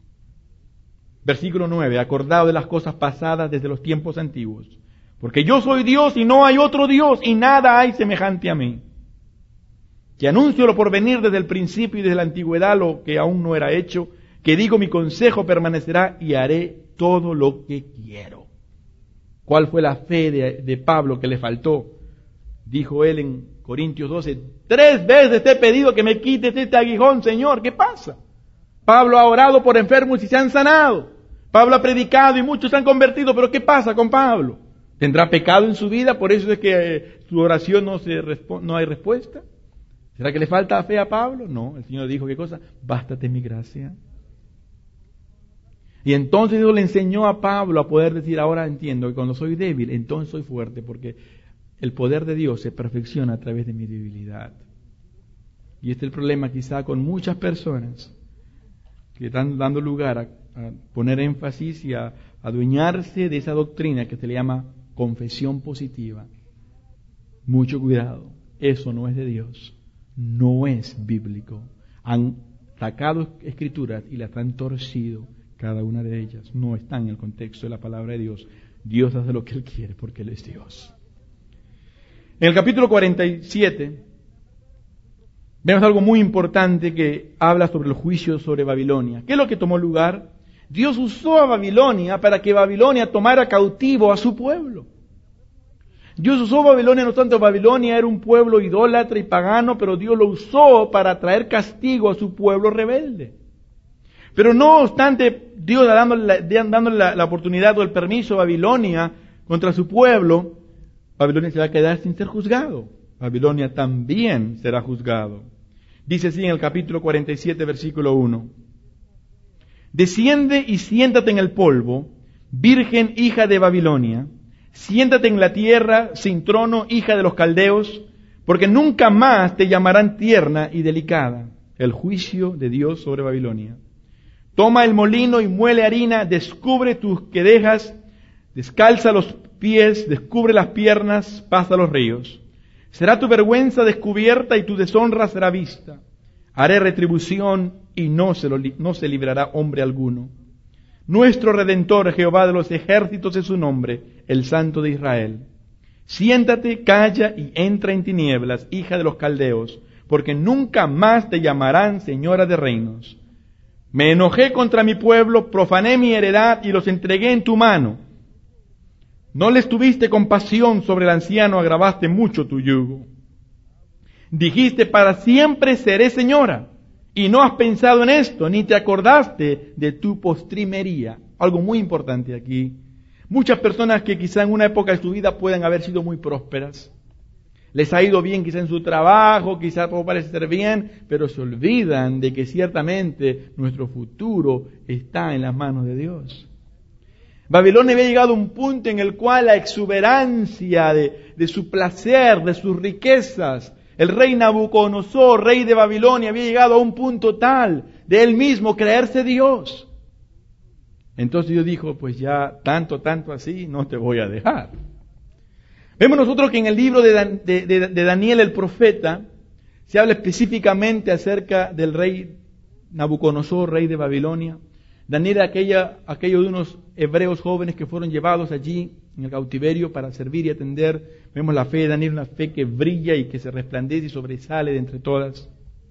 Versículo nueve, acordado de las cosas pasadas desde los tiempos antiguos. Porque yo soy Dios y no hay otro Dios y nada hay semejante a mí. Que anuncio lo por venir desde el principio y desde la antigüedad lo que aún no era hecho. Que digo mi consejo permanecerá y haré todo lo que quiero. ¿Cuál fue la fe de, de Pablo que le faltó? Dijo él en Corintios doce, tres veces te he pedido que me quites este aguijón, Señor. ¿Qué pasa? Pablo ha orado por enfermos y se han sanado. Pablo ha predicado y muchos se han convertido, pero ¿qué pasa con Pablo? ¿Tendrá pecado en su vida? Por eso es que eh, su oración no, se respo- no hay respuesta. ¿Será que le falta fe a Pablo? No, el Señor dijo, ¿qué cosa? Bástate mi gracia. Y entonces Dios le enseñó a Pablo a poder decir, ahora entiendo que cuando soy débil, entonces soy fuerte, porque el poder de Dios se perfecciona a través de mi debilidad. Y este es el problema quizá con muchas personas que están dando lugar a, a poner énfasis y a adueñarse de esa doctrina que se le llama confesión positiva. Mucho cuidado, eso no es de Dios, no es bíblico. Han sacado escrituras y las han torcido, cada una de ellas. No están en el contexto de la palabra de Dios. Dios hace lo que Él quiere porque Él es Dios. En el capítulo cuarenta y siete vemos algo muy importante que habla sobre el juicio sobre Babilonia. ¿Qué es lo que tomó lugar? Dios usó a Babilonia para que Babilonia tomara cautivo a su pueblo. Dios usó a Babilonia, no tanto Babilonia era un pueblo idólatra y pagano, pero Dios lo usó para traer castigo a su pueblo rebelde. Pero no obstante, Dios dándole, la, dándole la, la oportunidad o el permiso a Babilonia contra su pueblo, Babilonia se va a quedar sin ser juzgado. Babilonia también será juzgado. Dice así en el capítulo cuarenta y siete, versículo uno. Desciende y siéntate en el polvo, virgen hija de Babilonia. Siéntate en la tierra, sin trono, hija de los caldeos, porque nunca más te llamarán tierna y delicada. El juicio de Dios sobre Babilonia. Toma el molino y muele harina, descubre tus quedejas, descalza los pies, descubre las piernas, pasa los ríos. Será tu vergüenza descubierta y tu deshonra será vista. Haré retribución y no se, lo, no se librará hombre alguno. Nuestro Redentor, Jehová de los ejércitos es su nombre, el Santo de Israel. Siéntate, calla y entra en tinieblas, hija de los caldeos, porque nunca más te llamarán señora de reinos. Me enojé contra mi pueblo, profané mi heredad y los entregué en tu mano. No les tuviste compasión sobre el anciano, agravaste mucho tu yugo. Dijiste, para siempre seré señora, y no has pensado en esto, ni te acordaste de tu postrimería. Algo muy importante aquí. Muchas personas que quizá en una época de su vida puedan haber sido muy prósperas, Les ha ido bien quizá en su trabajo, quizá todo parece ser bien, pero se olvidan de que ciertamente nuestro futuro está en las manos de Dios. Babilonia había llegado a un punto en el cual la exuberancia de, de su placer, de sus riquezas, el rey Nabucodonosor, rey de Babilonia, había llegado a un punto tal de él mismo creerse Dios. Entonces Dios dijo, pues ya tanto, tanto así, no te voy a dejar. Vemos nosotros que en el libro de, Dan, de, de, de Daniel el profeta se habla específicamente acerca del rey Nabucodonosor, rey de Babilonia. Daniel era aquella, aquello de unos hebreos jóvenes que fueron llevados allí en el cautiverio para servir y atender. Vemos la fe de Daniel, una fe que brilla y que se resplandece y sobresale de entre todas.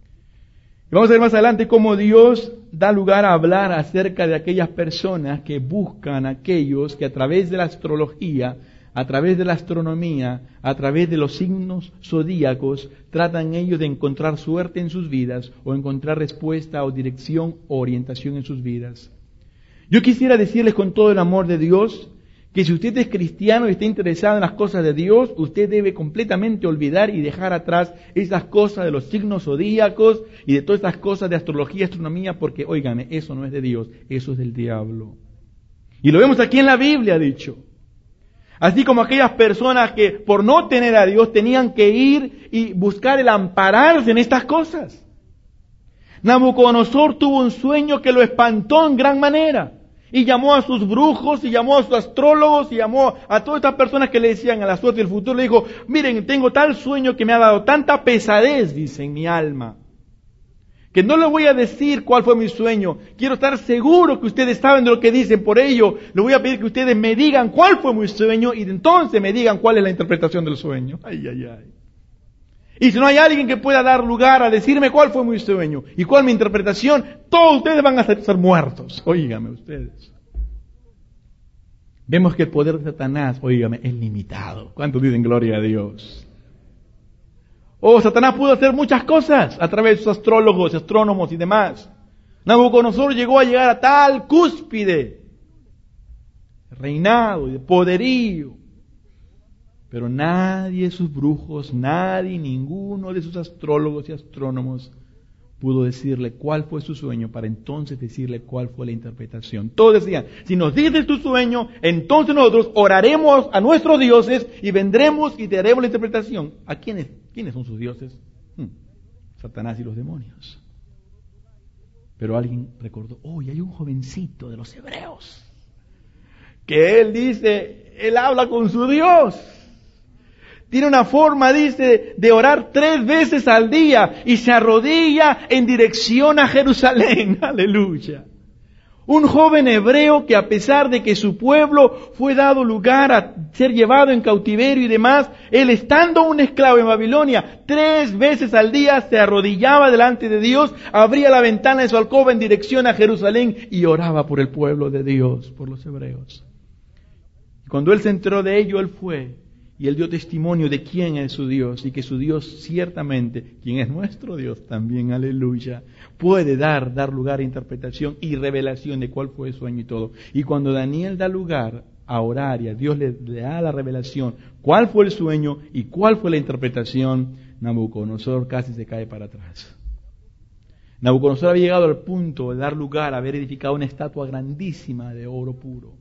Y vamos a ver más adelante cómo Dios da lugar a hablar acerca de aquellas personas que buscan aquellos que a través de la astrología, a través de la astronomía, a través de los signos zodíacos, tratan ellos de encontrar suerte en sus vidas o encontrar respuesta o dirección o orientación en sus vidas. Yo quisiera decirles con todo el amor de Dios que si usted es cristiano y está interesado en las cosas de Dios, usted debe completamente olvidar y dejar atrás esas cosas de los signos zodíacos y de todas estas cosas de astrología y astronomía, porque, óigame, eso no es de Dios, eso es del diablo. Y lo vemos aquí en la Biblia, dicho. Así como aquellas personas que por no tener a Dios tenían que ir y buscar el ampararse en estas cosas. Nabucodonosor tuvo un sueño que lo espantó en gran manera. Y llamó a sus brujos, y llamó a sus astrólogos, y llamó a todas estas personas que le decían a la suerte del futuro. Le dijo, miren, tengo tal sueño que me ha dado tanta pesadez, dice, en mi alma, que no le voy a decir cuál fue mi sueño. Quiero estar seguro que ustedes saben de lo que dicen. Por ello, le voy a pedir que ustedes me digan cuál fue mi sueño y entonces me digan cuál es la interpretación del sueño. Ay, ay, ay. Y si no hay alguien que pueda dar lugar a decirme cuál fue mi sueño y cuál mi interpretación, todos ustedes van a ser muertos. Óigame ustedes. Vemos que el poder de Satanás, óigame, es limitado. ¿Cuántos dicen gloria a Dios? Oh, Satanás pudo hacer muchas cosas a través de sus astrólogos, astrónomos y demás. Nabucodonosor llegó a llegar a tal cúspide de reinado y de poderío. Pero nadie de sus brujos, nadie, ninguno de sus astrólogos y astrónomos pudo decirle cuál fue su sueño para entonces decirle cuál fue la interpretación. Todos decían, si nos dices tu sueño, entonces nosotros oraremos a nuestros dioses y vendremos y te haremos la interpretación. ¿A quiénes? ¿Quiénes son sus dioses? Hmm, Satanás y los demonios. Pero alguien recordó, oh, y hay un jovencito de los hebreos, que él dice, él habla con su Dios. Tiene una forma, dice, de orar tres veces al día y se arrodilla en dirección a Jerusalén. Aleluya. Un joven hebreo que a pesar de que su pueblo fue dado lugar a ser llevado en cautiverio y demás, él estando un esclavo en Babilonia, tres veces al día se arrodillaba delante de Dios, abría la ventana de su alcoba en dirección a Jerusalén y oraba por el pueblo de Dios, por los hebreos. Cuando él se enteró de ello, él fue y él dio testimonio de quién es su Dios y que su Dios ciertamente, quien es nuestro Dios también, aleluya, puede dar, dar lugar a interpretación y revelación de cuál fue el sueño y todo. Y cuando Daniel da lugar a orar y a Dios le, le da la revelación, cuál fue el sueño y cuál fue la interpretación, Nabucodonosor casi se cae para atrás. Nabucodonosor había llegado al punto de dar lugar a haber edificado una estatua grandísima de oro puro,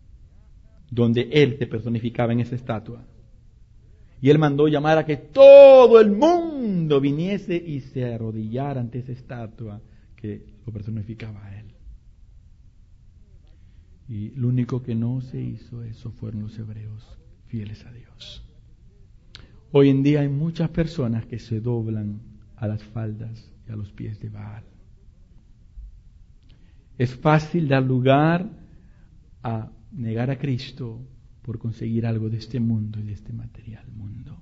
donde él se personificaba en esa estatua. Y él mandó llamar a que todo el mundo viniese y se arrodillara ante esa estatua que lo personificaba a él. Y lo único que no se hizo eso fueron los hebreos fieles a Dios. Hoy en día hay muchas personas que se doblan a las faldas y a los pies de Baal. Es fácil dar lugar a negar a Cristo por conseguir algo de este mundo y de este material mundo.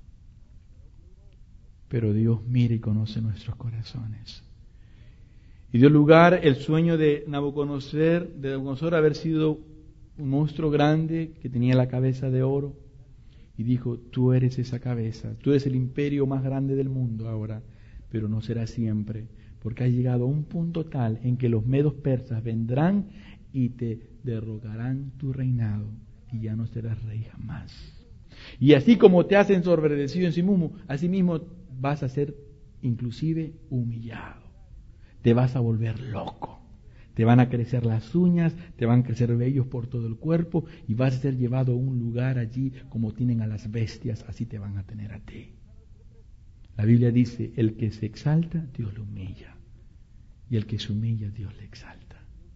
Pero Dios mira y conoce nuestros corazones. Y dio lugar el sueño de Nabucodonosor, de Nabucodonosor haber sido un monstruo grande que tenía la cabeza de oro. Y dijo, tú eres esa cabeza, tú eres el imperio más grande del mundo ahora, pero no será siempre, porque has llegado a un punto tal en que los medos persas vendrán y te derrogarán tu reinado. Y ya no serás rey jamás. Y así como te has ensoberbecido en sí mismo, así mismo vas a ser inclusive humillado. Te vas a volver loco. Te van a crecer las uñas, te van a crecer vellos por todo el cuerpo y vas a ser llevado a un lugar allí como tienen a las bestias, así te van a tener a ti. La Biblia dice, el que se exalta, Dios lo humilla. Y el que se humilla, Dios le exalta.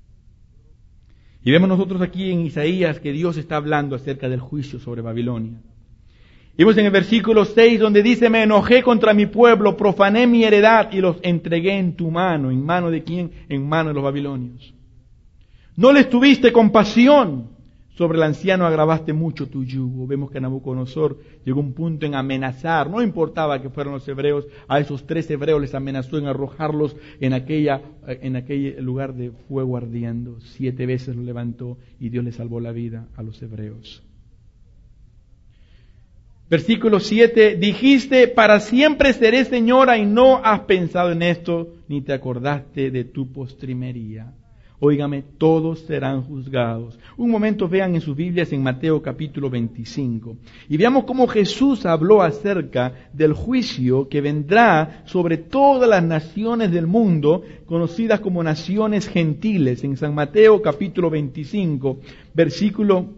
Y vemos nosotros aquí en Isaías que Dios está hablando acerca del juicio sobre Babilonia. Vemos en el versículo seis donde dice, me enojé contra mi pueblo, profané mi heredad y los entregué en tu mano. ¿En mano de quién? En mano de los babilonios. No les tuviste compasión. Sobre el anciano agravaste mucho tu yugo. Vemos que Nabucodonosor llegó a un punto en amenazar. No importaba que fueran los hebreos. A esos tres hebreos les amenazó en arrojarlos en, aquella, en aquel lugar de fuego ardiendo. Siete veces lo levantó y Dios le salvó la vida a los hebreos. Versículo siete, dijiste, para siempre seré señora y no has pensado en esto, ni te acordaste de tu postrimería. Óigame, todos serán juzgados. Un momento vean en sus Biblias en Mateo capítulo veinticinco y veamos cómo Jesús habló acerca del juicio que vendrá sobre todas las naciones del mundo, conocidas como naciones gentiles. En San Mateo capítulo veinticinco, versículo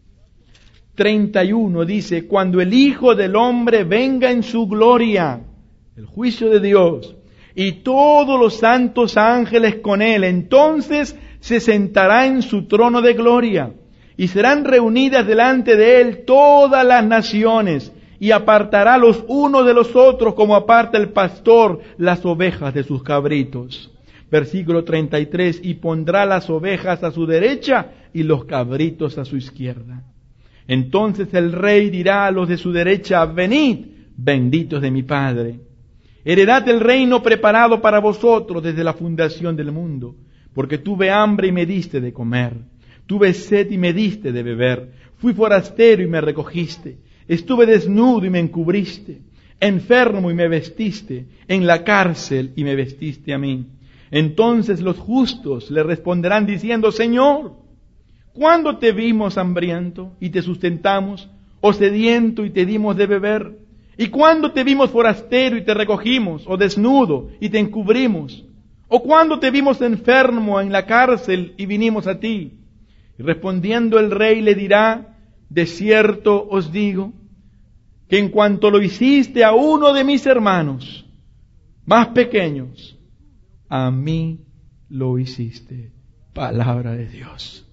treinta y uno dice, cuando el Hijo del Hombre venga en su gloria, el juicio de Dios, y todos los santos ángeles con él, entonces se sentará en su trono de gloria, y serán reunidas delante de él todas las naciones, y apartará los unos de los otros como aparta el pastor las ovejas de sus cabritos. Versículo treinta y tres, y pondrá las ovejas a su derecha y los cabritos a su izquierda. Entonces el rey dirá a los de su derecha, venid, benditos de mi Padre. Heredad el reino preparado para vosotros desde la fundación del mundo, porque tuve hambre y me diste de comer, tuve sed y me diste de beber, fui forastero y me recogiste, estuve desnudo y me encubriste, enfermo y me vestiste, en la cárcel y me vestiste a mí. Entonces los justos le responderán diciendo, Señor, ¿cuándo te vimos hambriento y te sustentamos, o sediento y te dimos de beber? ¿Y cuándo te vimos forastero y te recogimos, o desnudo y te encubrimos? ¿O cuándo te vimos enfermo en la cárcel y vinimos a ti? Y respondiendo el rey le dirá, de cierto os digo, que en cuanto lo hiciste a uno de mis hermanos más pequeños, a mí lo hiciste. Palabra de Dios.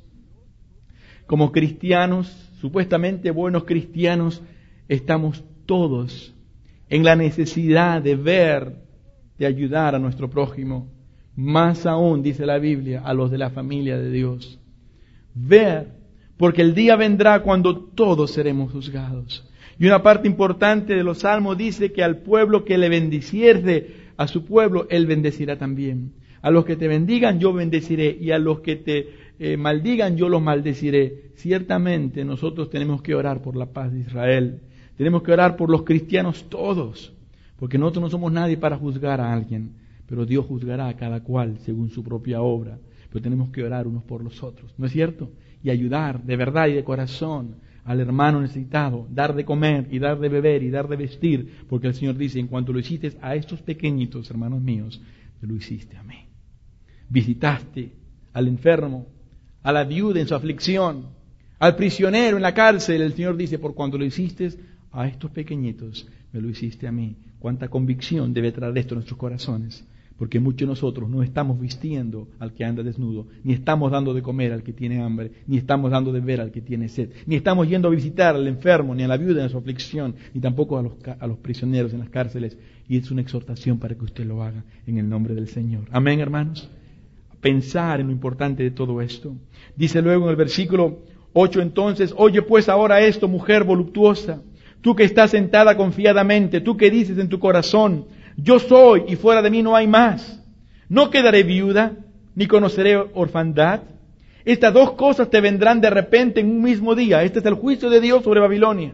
Como cristianos, supuestamente buenos cristianos, estamos todos en la necesidad de ver, de ayudar a nuestro prójimo. Más aún, dice la Biblia, a los de la familia de Dios. Ver, porque el día vendrá cuando todos seremos juzgados. Y una parte importante de los salmos dice que al pueblo que le bendiciere a su pueblo, Él bendecirá también. A los que te bendigan, yo bendeciré, y a los que te Eh, maldigan, yo los maldeciré. Ciertamente nosotros tenemos que orar por la paz de Israel. Tenemos que orar por los cristianos todos, porque nosotros no somos nadie para juzgar a alguien, pero Dios juzgará a cada cual según su propia obra. Pero tenemos que orar unos por los otros, ¿no es cierto? Y ayudar de verdad y de corazón al hermano necesitado, dar de comer y dar de beber y dar de vestir, porque el Señor dice, en cuanto lo hiciste a estos pequeñitos, hermanos míos, lo hiciste a mí. Visitaste al enfermo, a la viuda en su aflicción, al prisionero en la cárcel. El Señor dice, por cuanto lo hiciste a estos pequeñitos, me lo hiciste a mí. Cuánta convicción debe traer esto a nuestros corazones, porque muchos de nosotros no estamos vistiendo al que anda desnudo, ni estamos dando de comer al que tiene hambre, ni estamos dando de beber al que tiene sed, ni estamos yendo a visitar al enfermo, ni a la viuda en su aflicción, ni tampoco a los, a los prisioneros en las cárceles. Y es una exhortación para que usted lo haga en el nombre del Señor. Amén, hermanos. Pensar en lo importante de todo esto. Dice luego en el versículo ocho entonces, oye pues ahora esto, mujer voluptuosa, tú que estás sentada confiadamente, tú que dices en tu corazón, yo soy y fuera de mí no hay más. No quedaré viuda, ni conoceré orfandad. Estas dos cosas te vendrán de repente en un mismo día. Este es el juicio de Dios sobre Babilonia.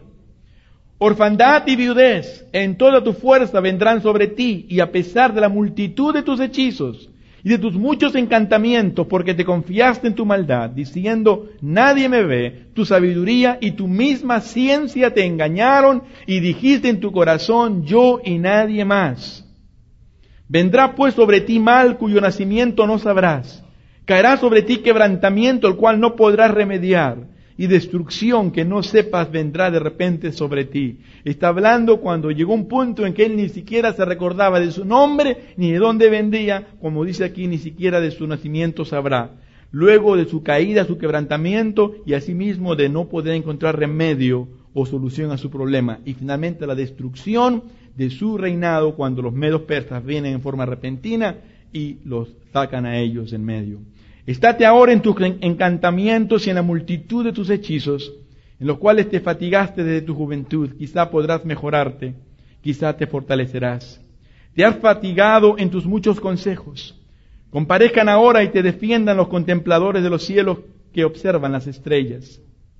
Orfandad y viudez en toda tu fuerza vendrán sobre ti, y a pesar de la multitud de tus hechizos y de tus muchos encantamientos, porque te confiaste en tu maldad, diciendo, nadie me ve, tu sabiduría y tu misma ciencia te engañaron, y dijiste en tu corazón, yo y nadie más. Vendrá pues sobre ti mal cuyo nacimiento no sabrás, caerá sobre ti quebrantamiento el cual no podrás remediar, y destrucción que no sepas vendrá de repente sobre ti. Está hablando cuando llegó un punto en que él ni siquiera se recordaba de su nombre, ni de dónde vendría, como dice aquí, ni siquiera de su nacimiento sabrá. Luego de su caída, su quebrantamiento, y asimismo de no poder encontrar remedio o solución a su problema. Y finalmente la destrucción de su reinado cuando los medos persas vienen en forma repentina y los sacan a ellos en medio. Estate ahora en tus encantamientos y en la multitud de tus hechizos, en los cuales te fatigaste desde tu juventud. Quizá podrás mejorarte, quizá te fortalecerás. Te has fatigado en tus muchos consejos. Comparezcan ahora y te defiendan los contempladores de los cielos que observan las estrellas,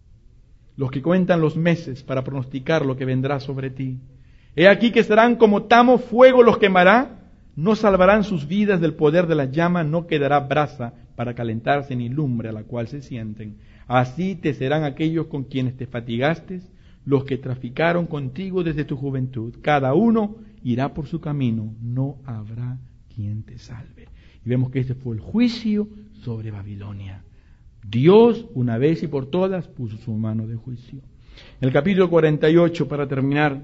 los que cuentan los meses para pronosticar lo que vendrá sobre ti. He aquí que serán como tamo, fuego los quemará, no salvarán sus vidas del poder de la llama, no quedará brasa para calentarse ni lumbre a la cual se sienten. Así te serán aquellos con quienes te fatigaste, los que traficaron contigo desde tu juventud. Cada uno irá por su camino, no habrá quien te salve. Y vemos que este fue el juicio sobre Babilonia. Dios, una vez y por todas, puso su mano de juicio. En el capítulo cuarenta y ocho, para terminar,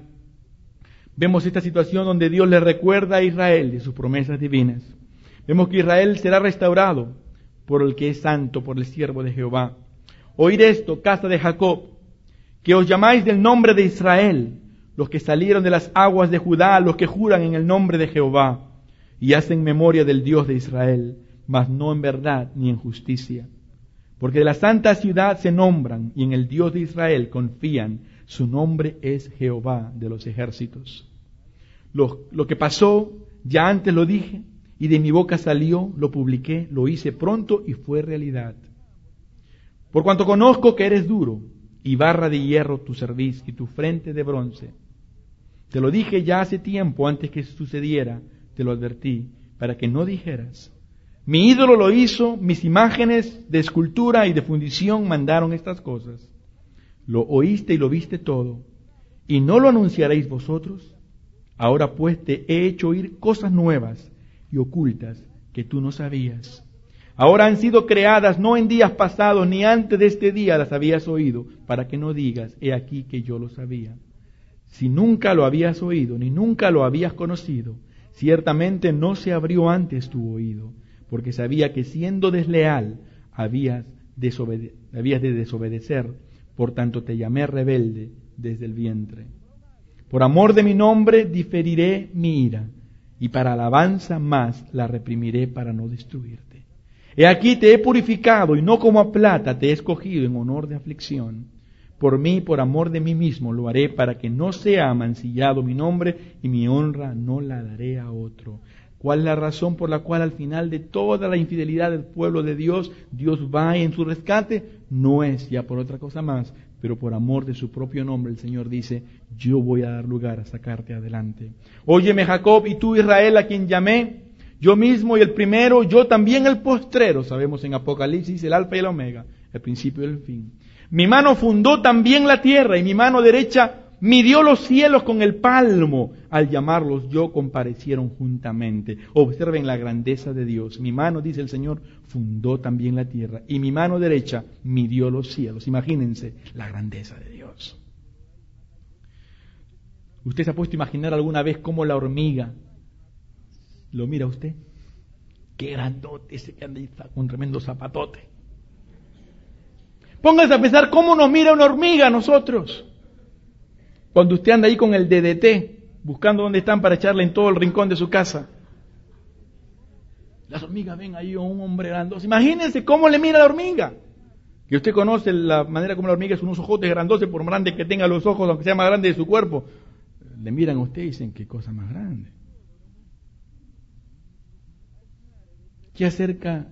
vemos esta situación donde Dios le recuerda a Israel de sus promesas divinas. Vemos que Israel será restaurado por el que es santo, por el siervo de Jehová. Oíd esto, casa de Jacob, que os llamáis del nombre de Israel, los que salieron de las aguas de Judá, los que juran en el nombre de Jehová, y hacen memoria del Dios de Israel, mas no en verdad ni en justicia. Porque de la santa ciudad se nombran, y en el Dios de Israel confían. Su nombre es Jehová de los ejércitos. Lo, lo que pasó, ya antes lo dije, y de mi boca salió, lo publiqué, lo hice pronto y fue realidad. Por cuanto conozco que eres duro, y barra de hierro tu cerviz y tu frente de bronce. Te lo dije ya hace tiempo, antes que sucediera, te lo advertí, para que no dijeras, mi ídolo lo hizo, mis imágenes de escultura y de fundición mandaron estas cosas. Lo oíste y lo viste todo, y no lo anunciaréis vosotros. Ahora pues te he hecho oír cosas nuevas y ocultas que tú no sabías. Ahora han sido creadas, no en días pasados, ni antes de este día las habías oído, para que no digas, he aquí que yo lo sabía. Si nunca lo habías oído, ni nunca lo habías conocido, ciertamente no se abrió antes tu oído, porque sabía que siendo desleal habías, desobede- habías de desobedecer, por tanto te llamé rebelde desde el vientre. Por amor de mi nombre diferiré mi ira, y para alabanza más la reprimiré para no destruirte. He aquí te he purificado, y no como a plata te he escogido en honor de aflicción. Por mí, por amor de mí mismo, lo haré para que no sea amancillado mi nombre, y mi honra no la daré a otro. ¿Cuál es la razón por la cual al final de toda la infidelidad del pueblo de Dios, Dios va en su rescate? No es ya por otra cosa más, pero por amor de su propio nombre el Señor dice, yo voy a dar lugar a sacarte adelante. Óyeme Jacob, y tú Israel, a quien llamé, yo mismo y el primero, yo también el postrero. Sabemos en Apocalipsis el alfa y el omega, el principio y el fin. Mi mano fundó también la tierra, y mi mano derecha midió los cielos con el palmo. Al llamarlos yo comparecieron juntamente. Observen la grandeza de Dios. Mi mano, dice el Señor, fundó también la tierra, y mi mano derecha midió los cielos. Imagínense la grandeza de Dios. ¿Usted se ha puesto a imaginar alguna vez cómo la hormiga lo mira a usted? Qué grandote ese que anda ahí con un tremendo zapatote. Pónganse a pensar cómo nos mira una hormiga a nosotros. Cuando usted anda ahí con el D D T, buscando dónde están para echarle en todo el rincón de su casa. Las hormigas ven ahí a un hombre grandoso. Imagínense cómo le mira la hormiga. Que usted conoce la manera como la hormiga es unos ojotes grandotes, por más grande que tenga los ojos, aunque sea más grande de su cuerpo. Le miran a usted y dicen, qué cosa más grande. ¿Qué acerca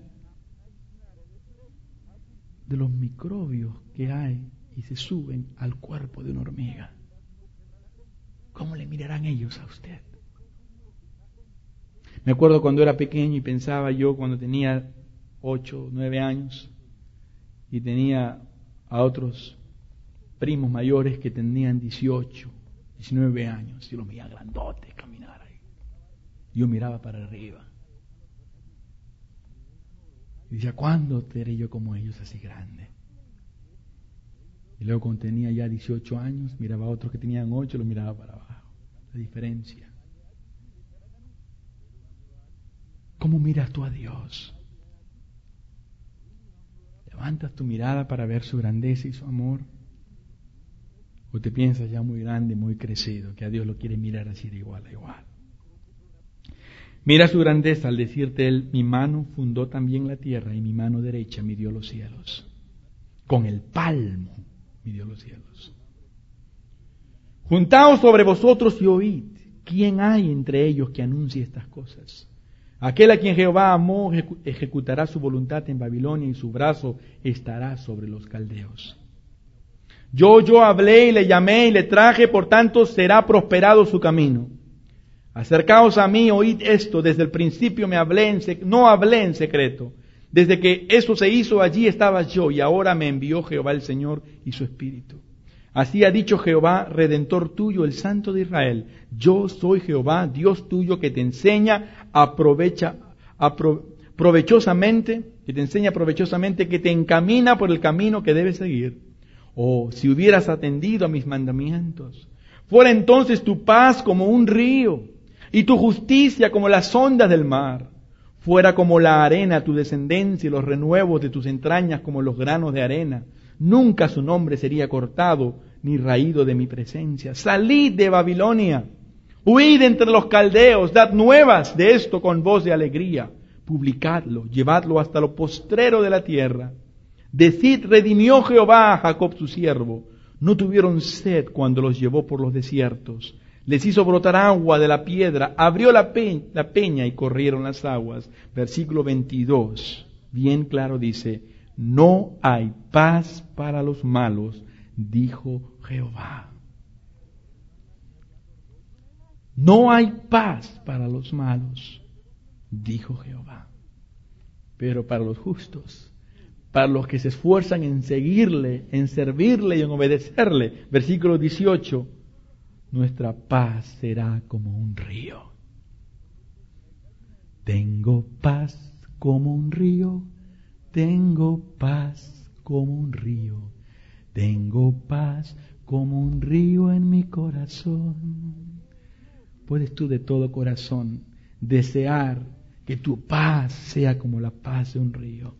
de los microbios que hay y se suben al cuerpo de una hormiga? ¿Cómo le mirarán ellos a usted? Me acuerdo cuando era pequeño y pensaba yo cuando tenía ocho, nueve años y tenía a otros primos mayores que tenían dieciocho, diecinueve años y los veía grandotes caminar ahí. Yo miraba para arriba y decía, ¿cuándo seré yo como ellos así grande? Y luego cuando tenía ya dieciocho años, miraba a otros que tenían ocho, los miraba para abajo. La diferencia. ¿Cómo miras tú a Dios? ¿Levantas tu mirada para ver su grandeza y su amor? ¿O te piensas ya muy grande, muy crecido, que a Dios lo quiere mirar así de igual a igual? Mira su grandeza al decirte Él, mi mano fundó también la tierra y mi mano derecha midió los cielos. Con el palmo midió los cielos. Juntaos sobre vosotros y oíd. ¿Quién hay entre ellos que anuncie estas cosas? Aquel a quien Jehová amó ejecutará su voluntad en Babilonia y su brazo estará sobre los caldeos. Yo, yo hablé y le llamé y le traje, por tanto será prosperado su camino. Acercaos a mí, oíd esto, desde el principio me hablé en sec- no hablé en secreto. Desde que eso se hizo, allí estaba yo, y ahora me envió Jehová el Señor y su Espíritu. Así ha dicho Jehová, Redentor tuyo, el Santo de Israel. Yo soy Jehová, Dios tuyo, que te enseña aprovecha, apro, provechosamente, que te enseña provechosamente, que te encamina por el camino que debes seguir. Oh, si hubieras atendido a mis mandamientos, fuera entonces tu paz como un río, y tu justicia como las ondas del mar. Fuera como la arena tu descendencia y los renuevos de tus entrañas como los granos de arena. Nunca su nombre sería cortado ni raído de mi presencia. Salid de Babilonia, huid entre los caldeos, dad nuevas de esto con voz de alegría. Publicadlo, llevadlo hasta lo postrero de la tierra. Decid, redimió Jehová a Jacob su siervo. No tuvieron sed cuando los llevó por los desiertos. Les hizo brotar agua de la piedra, abrió la, pe- la peña y corrieron las aguas. Versículo veintidós, bien claro dice, no hay paz para los malos, dijo Jehová. No hay paz para los malos, dijo Jehová. Pero para los justos, para los que se esfuerzan en seguirle, en servirle y en obedecerle, versículo dieciocho, nuestra paz será como un río. Tengo paz como un río, tengo paz como un río, tengo paz como un río en mi corazón. ¿Puedes tú de todo corazón desear que tu paz sea como la paz de un río?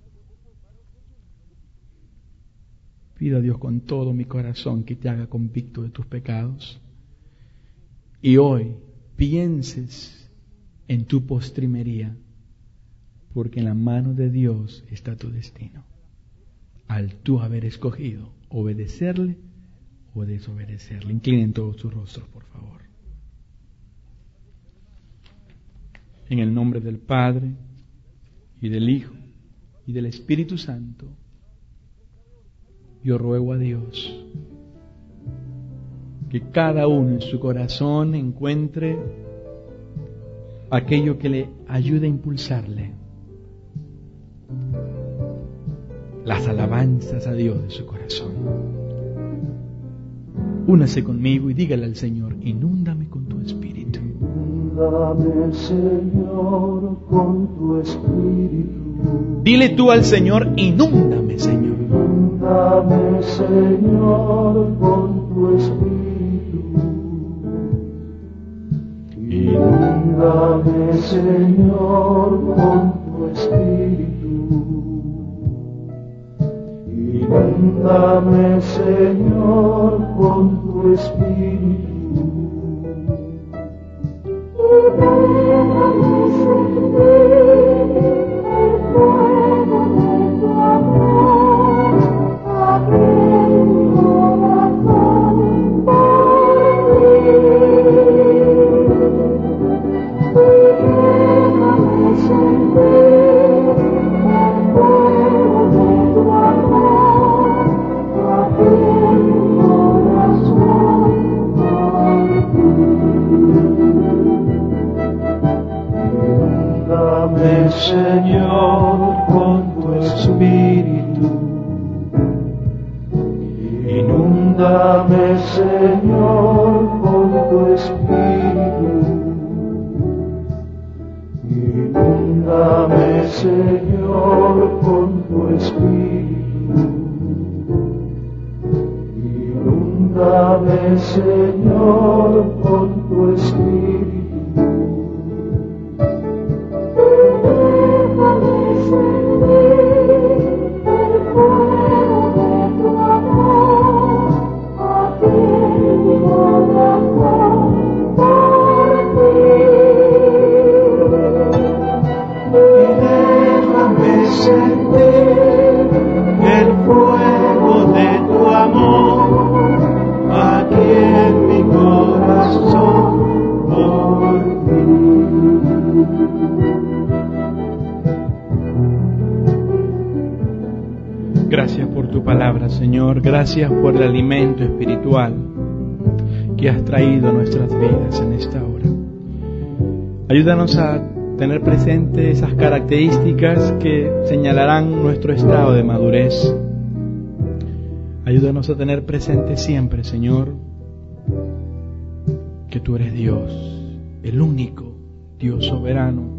Pido a Dios con todo mi corazón que te haga convicto de tus pecados. Y hoy pienses en tu postrimería, porque en la mano de Dios está tu destino. Al tú haber escogido obedecerle o desobedecerle. Inclinen todos sus rostros, por favor. En el nombre del Padre, y del Hijo, y del Espíritu Santo, yo ruego a Dios que cada uno en su corazón encuentre aquello que le ayude a impulsarle las alabanzas a Dios de su corazón. Únase conmigo y dígale al Señor, inúndame con tu Espíritu. Inúndame, Señor, con tu Espíritu. Dile tú al Señor, inúndame, Señor. Inúndame, Señor, con tu Espíritu. Inúndame, Señor, con tu Espíritu. Inúndame, Señor, con tu Espíritu. Corazón. Señor, con tu espíritu. Inúndame, Señor, con tu espíritu. Inúndame, Señor, con tu espíritu. Inúndame, Señor, con tu espíritu. Déjame sentir el fuego de tu amor, aquí en mi corazón por ti. Y déjame sentir el fuego de tu amor, aquí en mi corazón por ti. Gracias por tu palabra, Señor. Gracias por el alimento espiritual que has traído a nuestras vidas en esta hora. Ayúdanos a tener presente esas características que señalarán nuestro estado de madurez. Ayúdanos a tener presente siempre, Señor, que tú eres Dios, el único Dios soberano,